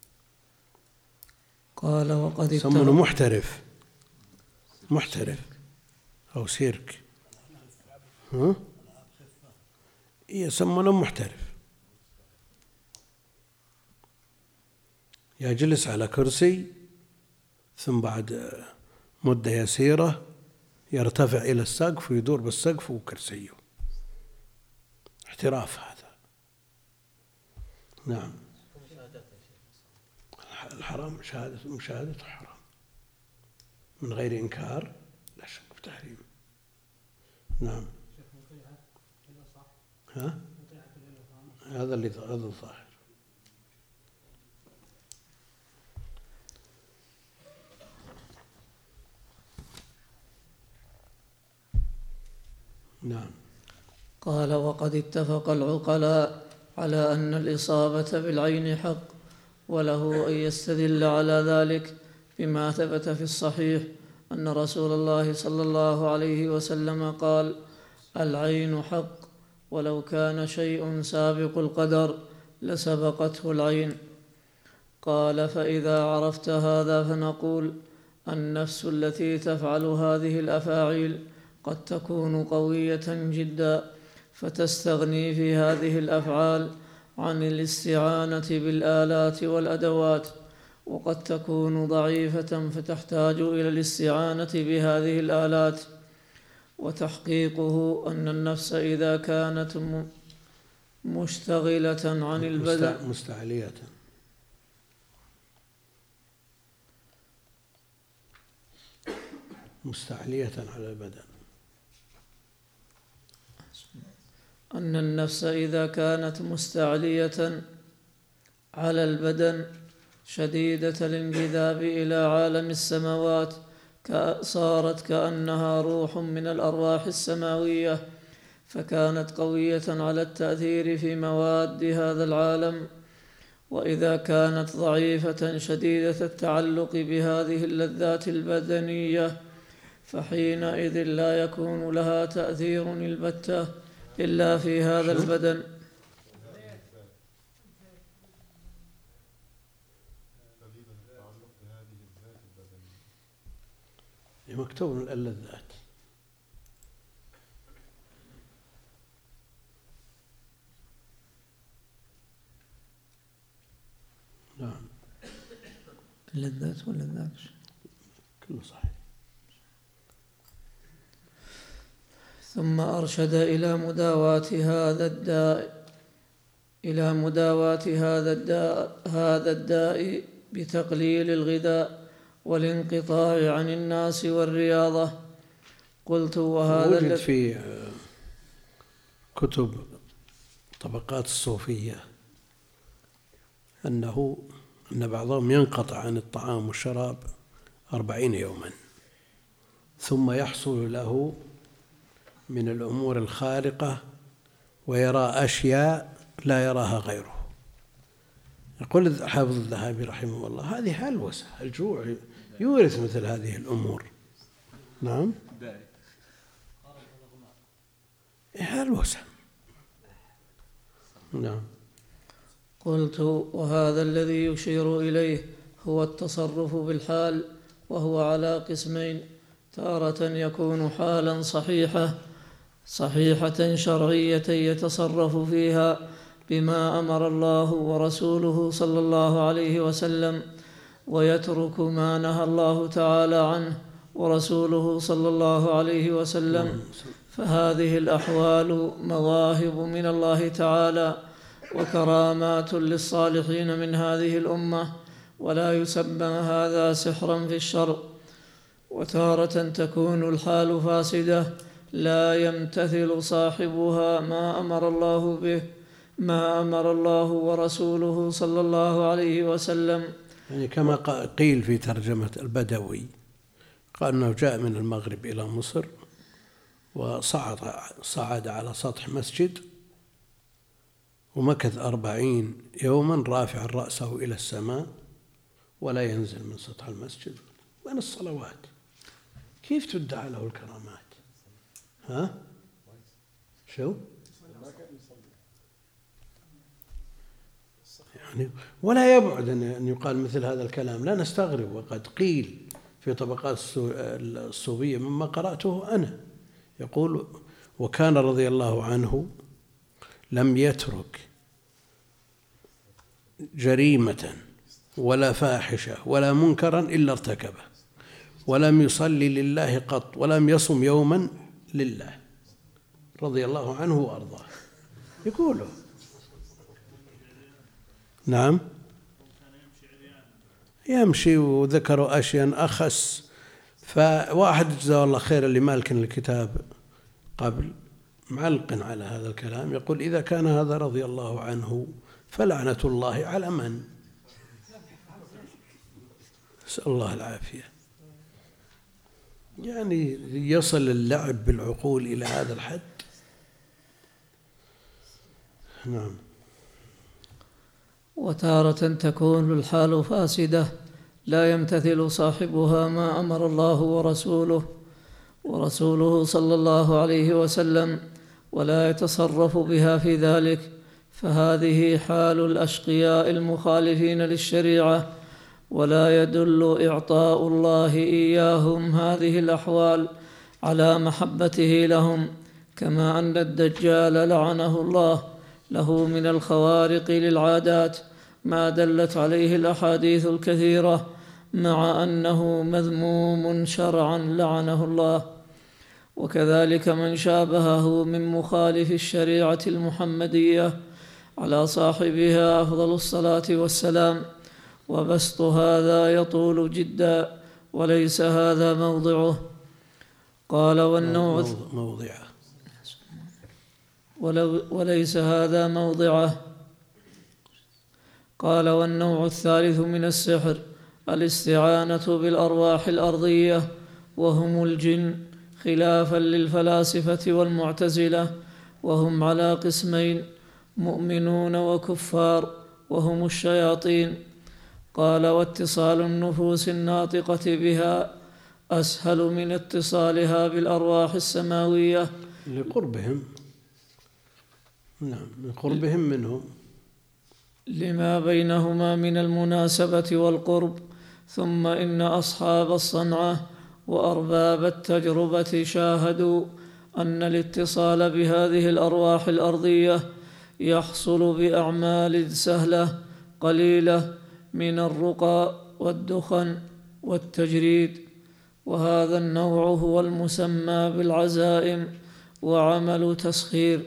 B: قال: وقد
A: يسمونه محترف محترف أو سيرك، ها؟ يسمونه محترف، يجلس على كرسي ثم بعد مدة يسيرة يرتفع إلى السقف ويدور بالسقف وكرسيه. احتراف هذا. نعم. الحرام مشاهدة مشاهدة حرام من غير إنكار، لا شك بتحريم. نعم. ها؟ هذا اللي هذا الظاهر. نعم.
B: قال: وقد اتفق العقلاء على أن الإصابة بالعين حق، وله أن يستدل على ذلك بما ثبت في الصحيح أن رسول الله صلى الله عليه وسلم قال: العين حق، ولو كان شيء سابق القدر لسبقته العين. قال: فإذا عرفت هذا فنقول: النفس التي تفعل هذه الأفاعيل قد تكون قوية جدا فتستغني في هذه الأفعال عن الاستعانة بالآلات والأدوات، وقد تكون ضعيفة فتحتاج إلى الاستعانة بهذه الآلات. وتحقيقه أن النفس إذا كانت مشتغلة عن البدن
A: مستعلية مستعلية على البدن
B: أن النفس إذا كانت مستعلية على البدن شديدة الانجذاب إلى عالم السماوات صارت كأنها روح من الأرواح السماوية، فكانت قوية على التأثير في مواد هذا العالم. وإذا كانت ضعيفة شديدة التعلق بهذه اللذات البدنية، فحينئذ لا يكون لها تأثير البتة إلا في هذا البدن.
A: مكتوب اللذات. نعم،
B: اللذات واللذات
A: كله صحيح.
B: ثم أرشد إلى مداواة هذا الداء إلى مداواة هذا الداء هذا الداء بتقليل الغذاء والانقطاع عن الناس والرياضة. قلت وهذا
A: وجد في كتب طبقات الصوفية أنه أن بعضهم ينقطع عن الطعام والشراب أربعين يوما، ثم يحصل له من الأمور الخارقة ويرى أشياء لا يراها غيره. يقول حافظ الذهبي رحمه الله: هذه هلوسة، الجوع يورث مثل هذه الأمور. نعم، هلوسة. نعم.
B: قلت وهذا الذي يشير إليه هو التصرف بالحال، وهو على قسمين: تارة يكون حالا صحيحة صحيحة شرعية يتصرف فيها بما أمر الله ورسوله صلى الله عليه وسلم، ويترك ما نهى الله تعالى عنه ورسوله صلى الله عليه وسلم، فهذه الأحوال مواهب من الله تعالى وكرامات للصالحين من هذه الأمة، ولا يسمى هذا سحرا في الشرع. وتارة تكون الحال فاسدة لا يمتثل صاحبها ما أمر الله به ما أمر الله ورسوله صلى الله عليه وسلم.
A: يعني كما قيل في ترجمة البدوي، قال أنه جاء من المغرب إلى مصر وصعد صعد على سطح مسجد ومكث أربعين يوما رافعا رأسه إلى السماء ولا ينزل من سطح المسجد. وين الصلوات؟ كيف تدعى له الكرامات؟ ها؟ شو؟ يعني ولا يبعد أن يقال مثل هذا الكلام، لا نستغرب، وقد قيل في طبقات الصوفية مما قرأته أنا. يقول: وكان رضي الله عنه لم يترك جريمة ولا فاحشة ولا منكرا إلا ارتكبه، ولم يصلي لله قط، ولم يصم يوما لله، رضي الله عنه وأرضاه. يقوله. نعم، يمشي، وذكروا أشياء أخس. فواحد جزاه الله خير اللي مالكن الكتاب قبل معلق على هذا الكلام، يقول: إذا كان هذا رضي الله عنه فلعنة الله على من؟ نسأل الله العافية. يعني يصل اللعب بالعقول إلى هذا الحد. نعم.
B: وتارة تكون الحال فاسدة لا يمتثل صاحبها ما أمر الله ورسوله ورسوله صلى الله عليه وسلم، ولا يتصرف بها في ذلك، فهذه حال الأشقياء المخالفين للشريعة، ولا يدل إعطاء الله إياهم هذه الأحوال على محبته لهم، كما أن الدجال لعنه الله له من الخوارق للعادات ما دلت عليه الأحاديث الكثيرة، مع أنه مذموم شرعا لعنه الله. وكذلك من شابهه من مخالف الشريعة المحمدية على صاحبها أفضل الصلاة والسلام. وبسط هذا يطول جدا وليس هذا موضعه. قال: والنوع
A: موضعه
B: وليس هذا موضعه. قال: والنوع الثالث من السحر الاستعانة بالأرواح الأرضية وهم الجن، خلافا للفلاسفة والمعتزلة، وهم على قسمين: مؤمنون وكفار، وهم الشياطين. قال: واتصال النفوس الناطقة بها أسهل من اتصالها بالأرواح السماوية
A: لقربهم، نعم، لقربهم منهم،
B: لما بينهما من المناسبة والقرب. ثم إن أصحاب الصنعة وأرباب التجربة شاهدوا أن الاتصال بهذه الأرواح الأرضية يحصل بأعمال سهلة قليلة من الرقى والدخن والتجريد، وهذا النوع هو المسمى بالعزائم وعمل تسخير.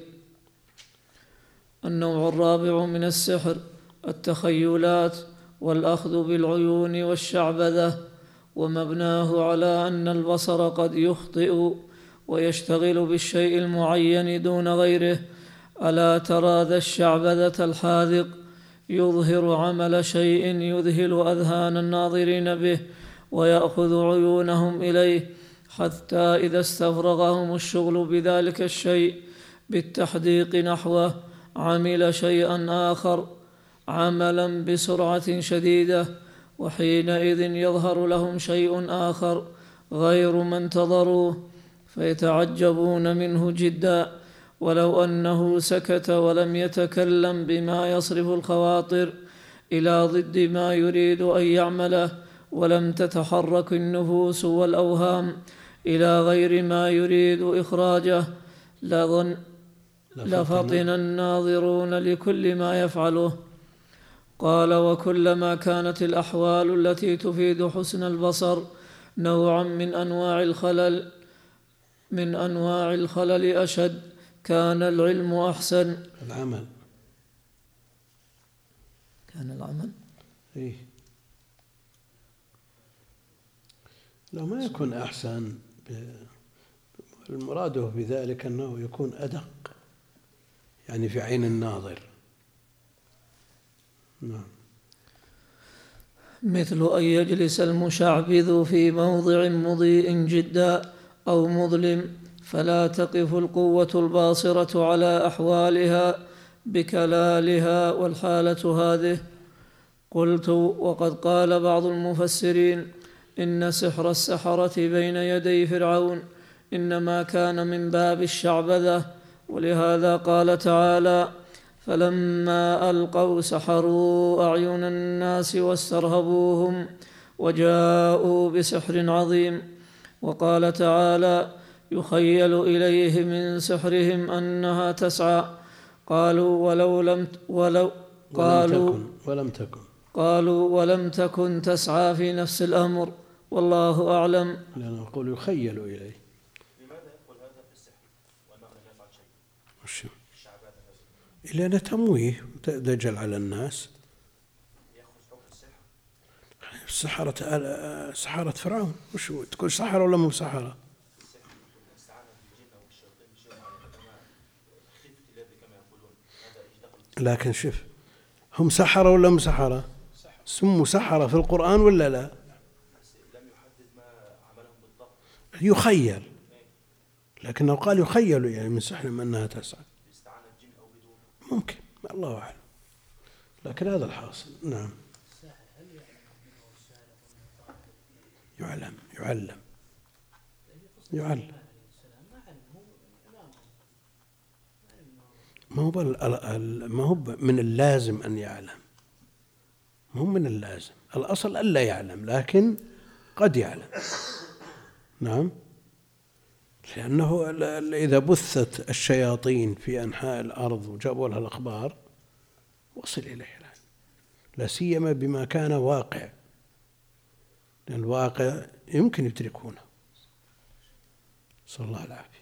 B: النوع الرابع من السحر التخيلات والأخذ بالعيون والشعبذة، ومبناه على أن البصر قد يخطئ ويشتغل بالشيء المعين دون غيره. ألا ترى ذا الشعبذة الحاذق يظهر عمل شيء يذهل أذهان الناظرين به ويأخذ عيونهم إليه، حتى إذا استفرغهم الشغل بذلك الشيء بالتحديق نحوه عمل شيئا آخر عملا بسرعة شديدة، وحينئذ يظهر لهم شيء آخر غير ما انتظروه فيتعجبون منه جدا، ولو أنه سكت ولم يتكلم بما يصرف الخواطر إلى ضد ما يريد أن يعمله، ولم تتحرك النفوس والأوهام إلى غير ما يريد إخراجه، لظن لفطن الناظرون لكل ما يفعله. قال: وكلما كانت الأحوال التي تفيد حسن البصر نوعا من أنواع الخلل من أنواع الخلل أشد كان العلم أحسن.
A: العمل
B: كان العمل
A: إيه؟ لو ما يكون أحسن، المراد بذلك أنه يكون أدق، يعني في عين الناظر. نعم.
B: مثل أن يجلس المشعبذ في موضع مضيء جدا أو مظلم، فلا تقف القوة الباصرة على أحوالها بكلالها، والحالة هذه. قلت: وقد قال بعض المفسرين إن سحر السحرة بين يدي فرعون إنما كان من باب الشعبذة، ولهذا قال تعالى: فلما ألقوا سحروا أعين الناس واسترهبوهم وجاءوا بسحر عظيم. وقال تعالى: يخيل إليه من سحرهم أنها تسعى. قالوا ولو لم ولو قالوا
A: ولم تكن
B: قالوا ولم تكن تسعى في نفس الأمر، والله أعلم.
A: لأنه يقول يخيل إليه.
C: لماذا يقول هذا في السحر وأنه لم يفعل شيء؟
A: وش؟ لأن تمويه دجل على الناس.
C: يأخذ حكم السحر.
A: سحرة سحرة فرعون، وش تقول سحرة ولا مو سحرة؟ لكن شوف، هم سحرة ولا مو سحرة؟ سموا سحرة في القرآن ولا لا؟
C: لم يحدد ما عملهم بالضبط.
A: يخيل، لكنه قال يخيل يعني من سحرهم أنها تسعى.
C: استعان الجن أو بدون؟
A: ممكن، الله أعلم، لكن هذا الحاصل. نعم. يعلم يعلم يعلم ما هو ما هو من اللازم أن يعلم، ما هو من اللازم، الأصل ألا يعلم، لكن قد يعلم. نعم، لأنه إذا بثت الشياطين في أنحاء الأرض وجابوا لها الأخبار وصل إليه، لا سيما بما كان واقع، لأن الواقع يمكن يدركونه. صلى الله العافية.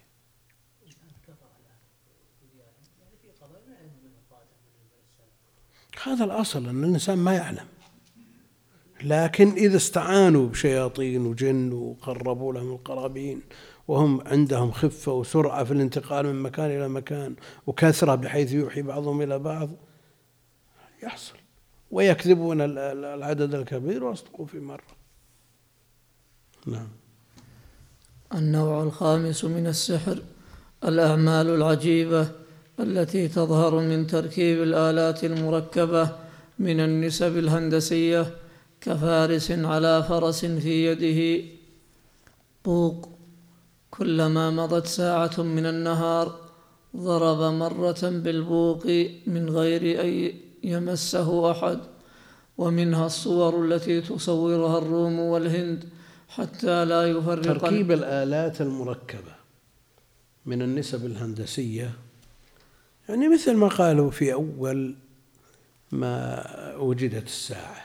A: هذا الأصل أن الإنسان ما يعلم، لكن إذا استعانوا بشياطين وجن وقربوا لهم القرابين وهم عندهم خفة وسرعة في الانتقال من مكان إلى مكان وكثرة بحيث يوحي بعضهم إلى بعض، يحصل، ويكذبون العدد الكبير ويصدقوا في مرة. نعم.
B: النوع الخامس من السحر الأعمال العجيبة التي تظهر من تركيب الآلات المركبة من النسب الهندسية كفارس على فرس في يده بوق، كلما مضت ساعة من النهار ضرب مرة بالبوق من غير أن يمسه أحد. ومنها الصور التي تصورها الروم والهند حتى لا يفرق.
A: تركيب الآلات المركبة من النسب الهندسية يعني مثل ما قالوا في أول ما وجدت الساعة،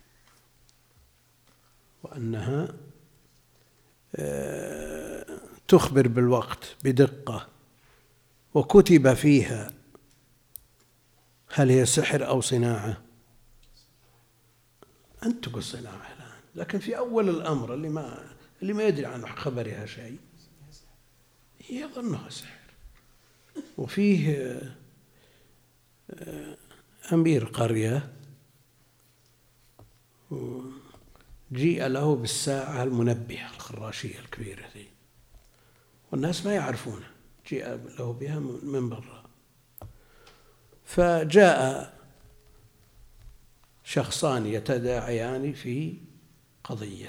A: وأنها تخبر بالوقت بدقة، وكتب فيها هل هي سحر أو صناعة. أنت تقول صناعة الآن، لكن في أول الأمر اللي ما اللي ما يدري عن خبرها شيء يظنها سحر. وفيه أمير قرية جيء له بالساعة المنبهة الخراشية الكبيرة ذي، والناس ما يعرفونها، جيء له بها من برا. فجاء شخصان يتداعيان في قضية،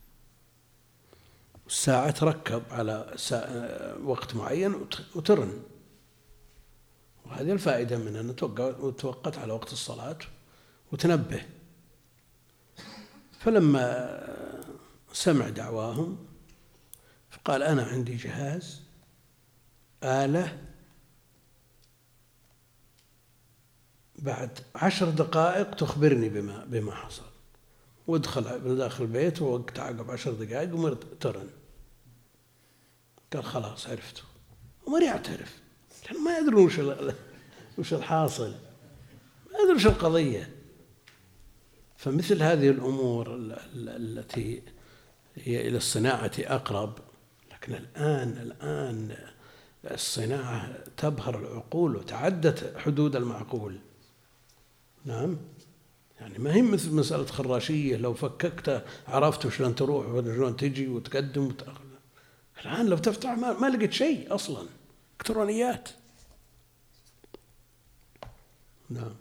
A: الساعة تركب على وقت معين وترن، وهذه الفائدة منها أن توقت على وقت الصلاة وتنبه. فلما سمع دعواهم فقال أنا عندي جهاز آلة بعد عشر دقائق تخبرني بما بما حصل. وادخل داخل البيت ووقت عقب عشر دقائق ومرت ترن. قال خلاص عرفته، وما يعترف لأنه ما يدرون وش وش الحاصل، ما يدرون وش القضية. فمثل هذه الأمور التي هي إلى الصناعة أقرب، لكن الآن الآن الصناعة تبهر العقول وتعدت حدود المعقول. نعم، يعني ما هي مثل مسألة خراشية لو فككتها عرفت وشلون تروح وشلون تجي وتقدم وتأخذ. الآن لو تفتح ما, ما لقيت شيء أصلا، إلكترونيات. نعم.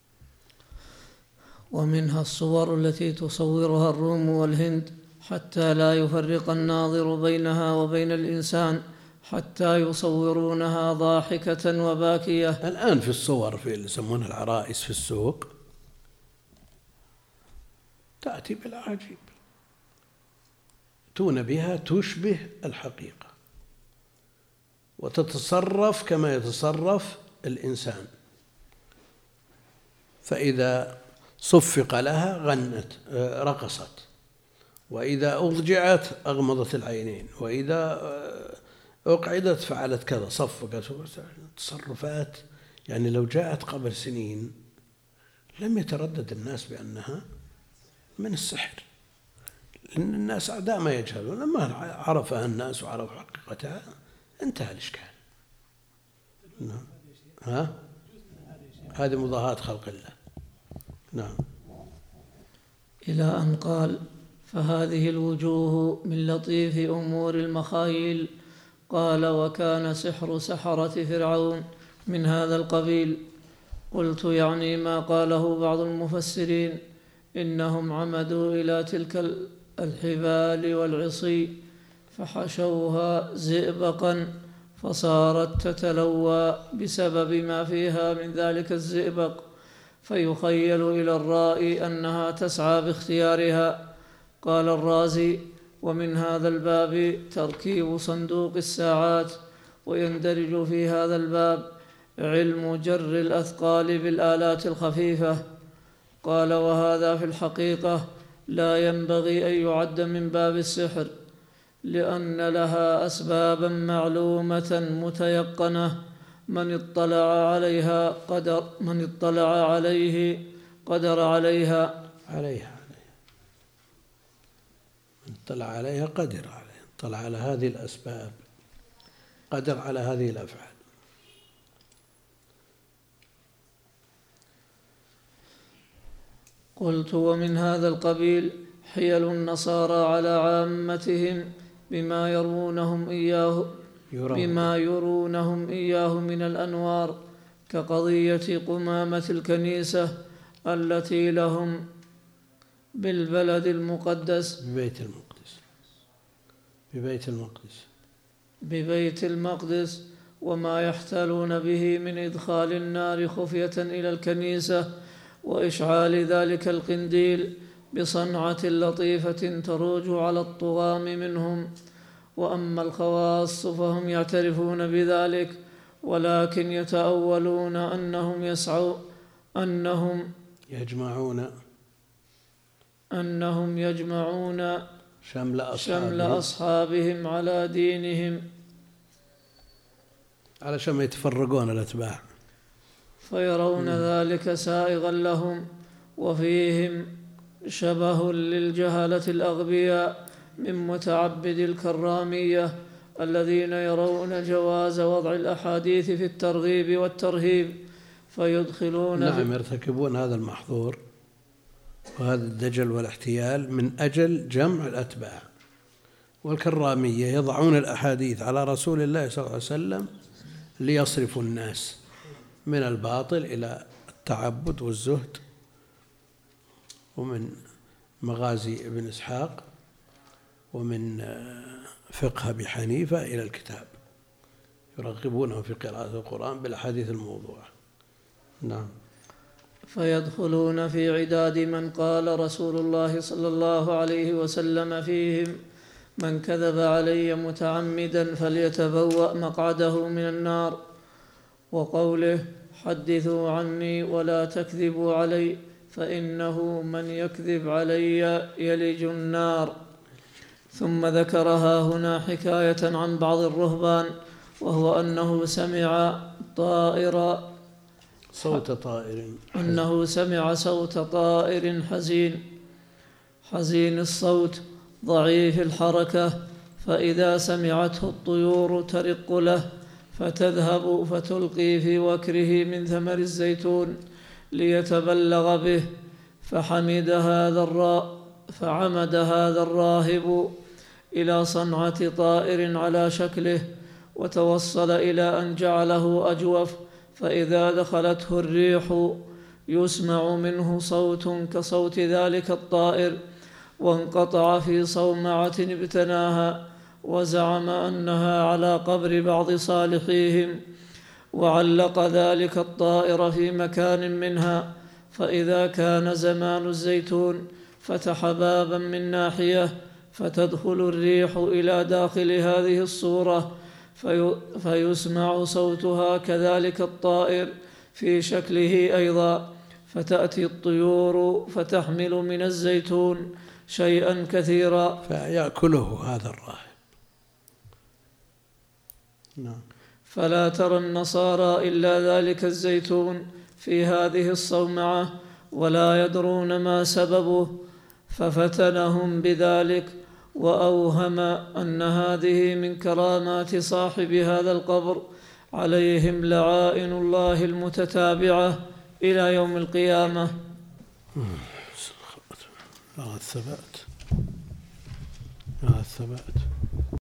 B: ومنها الصور التي تصورها الروم والهند حتى لا يفرق الناظر بينها وبين الإنسان، حتى يصورونها ضاحكة وباكية.
A: الآن في الصور في اللي يسمونها العرائس في السوق تأتي بالعجيب، تون بها تشبه الحقيقة وتتصرف كما يتصرف الإنسان. فإذا صفق لها غنت رقصت، وإذا أضجعت أغمضت العينين، وإذا أقعدت فعلت كذا، صفقت. تصرفات يعني لو جاءت قبل سنين لم يتردد الناس بأنها من السحر، لأن الناس أعداء ما يجهلون. لما عرفها الناس وعرفوا حقيقتها انتهى الإشكال. نعم. ها؟ هذه مضاهاة خلق الله. نعم.
B: إلى أن قال فهذه الوجوه من لطيف أمور المخايل. قال وكان سحر سحرة فرعون من هذا القبيل. قلت يعني ما قاله بعض المفسرين إنهم عمدوا إلى تلك الحبال والعصي فحشوها زئبقا فصارت تتلوى بسبب ما فيها من ذلك الزئبق، فيخيل إلى الرائي أنها تسعى باختيارها. قال الرازي ومن هذا الباب تركيب صندوق الساعات، ويندرج في هذا الباب علم جر الأثقال بالآلات الخفيفة. قال وهذا في الحقيقة لا ينبغي أن يعد من باب السحر، لأن لها أسبابا معلومة متيقنة من اطلع عليها قدر من اطلع عليه قدر عليها
A: عليها من اطلع عليها قدر عليها، اطلع على هذه الأسباب، قدر على هذه الأفعال.
B: قلت ومن هذا القبيل حيل النصارى على عامتهم بما يرونهم إياه بما يرونهم إياه من الأنوار، كقضية قمامة الكنيسة التي لهم بالبلد المقدس
A: ببيت المقدس ببيت المقدس
B: ببيت المقدس وما يحتالون به من إدخال النار خفية إلى الكنيسة وإشعال ذلك القنديل بصنعة لطيفة تروج على الطغام منهم. وأما الخواص فهم يعترفون بذلك، ولكن يتأولون أنهم يسعوا أنهم
A: يجمعون
B: أنهم يجمعون
A: شمل أصحابهم,
B: شمل أصحابهم على دينهم،
A: علشان ما يتفرقون الأتباع،
B: فيرون ذلك سائغا لهم. وفيهم شبه للجهلة الأغبياء من متعبد الكرامية الذين يرون جواز وضع الأحاديث في الترغيب والترهيب فيدخلون
A: نعم يرتكبون هذا المحظور وهذا الدجل والاحتيال من أجل جمع الأتباع. والكرامية يضعون الأحاديث على رسول الله صلى الله عليه وسلم ليصرفوا الناس من الباطل إلى التعبد والزهد. ومن مغازي ابن إسحاق ومن فقه أبي حنيفة إلى الكتاب، يرغبونه في قراءة القرآن بالأحاديث الموضوعة. نعم.
B: فيدخلون في عداد من قال رسول الله صلى الله عليه وسلم فيهم: من كذب علي متعمدا فليتبوأ مقعده من النار، وقوله: حدثوا عني ولا تكذبوا علي فإنه من يكذب علي يلج النار. ثم ذكرها هنا حكاية عن بعض الرهبان، وهو أنه سمع طائر
A: صوت طائر
B: أنه سمع صوت طائر حزين حزين الصوت ضعيف الحركة، فإذا سمعته الطيور ترق له فتذهب فتلقي في وكره من ثمر الزيتون ليتبلغ به. فحمد هذا الرا فعمد هذا الراهب إلى صنعة طائر على شكله، وتوصل إلى أن جعله أجوف، فإذا دخلته الريح يسمع منه صوت كصوت ذلك الطائر، وانقطع في صومعة ابتناها، وزعم أنها على قبر بعض صالحيهم، وعلق ذلك الطائر في مكان منها. فإذا كان زمان الزيتون فتح بابا من ناحية، فتدخل الريح إلى داخل هذه الصورة في فيسمع صوتها كذلك الطائر في شكله أيضا، فتأتي الطيور فتحمل من الزيتون شيئا كثيرا
A: فيأكله هذا الراهب. نعم.
B: فلا ترى النصارى إلا ذلك الزيتون في هذه الصومعة ولا يدرون ما سببه، ففتنهم بذلك وأوهم أن هذه من كرامات صاحب هذا القبر، عليهم لعائن الله المتتابعة إلى يوم القيامة.
A: الثبات الثبات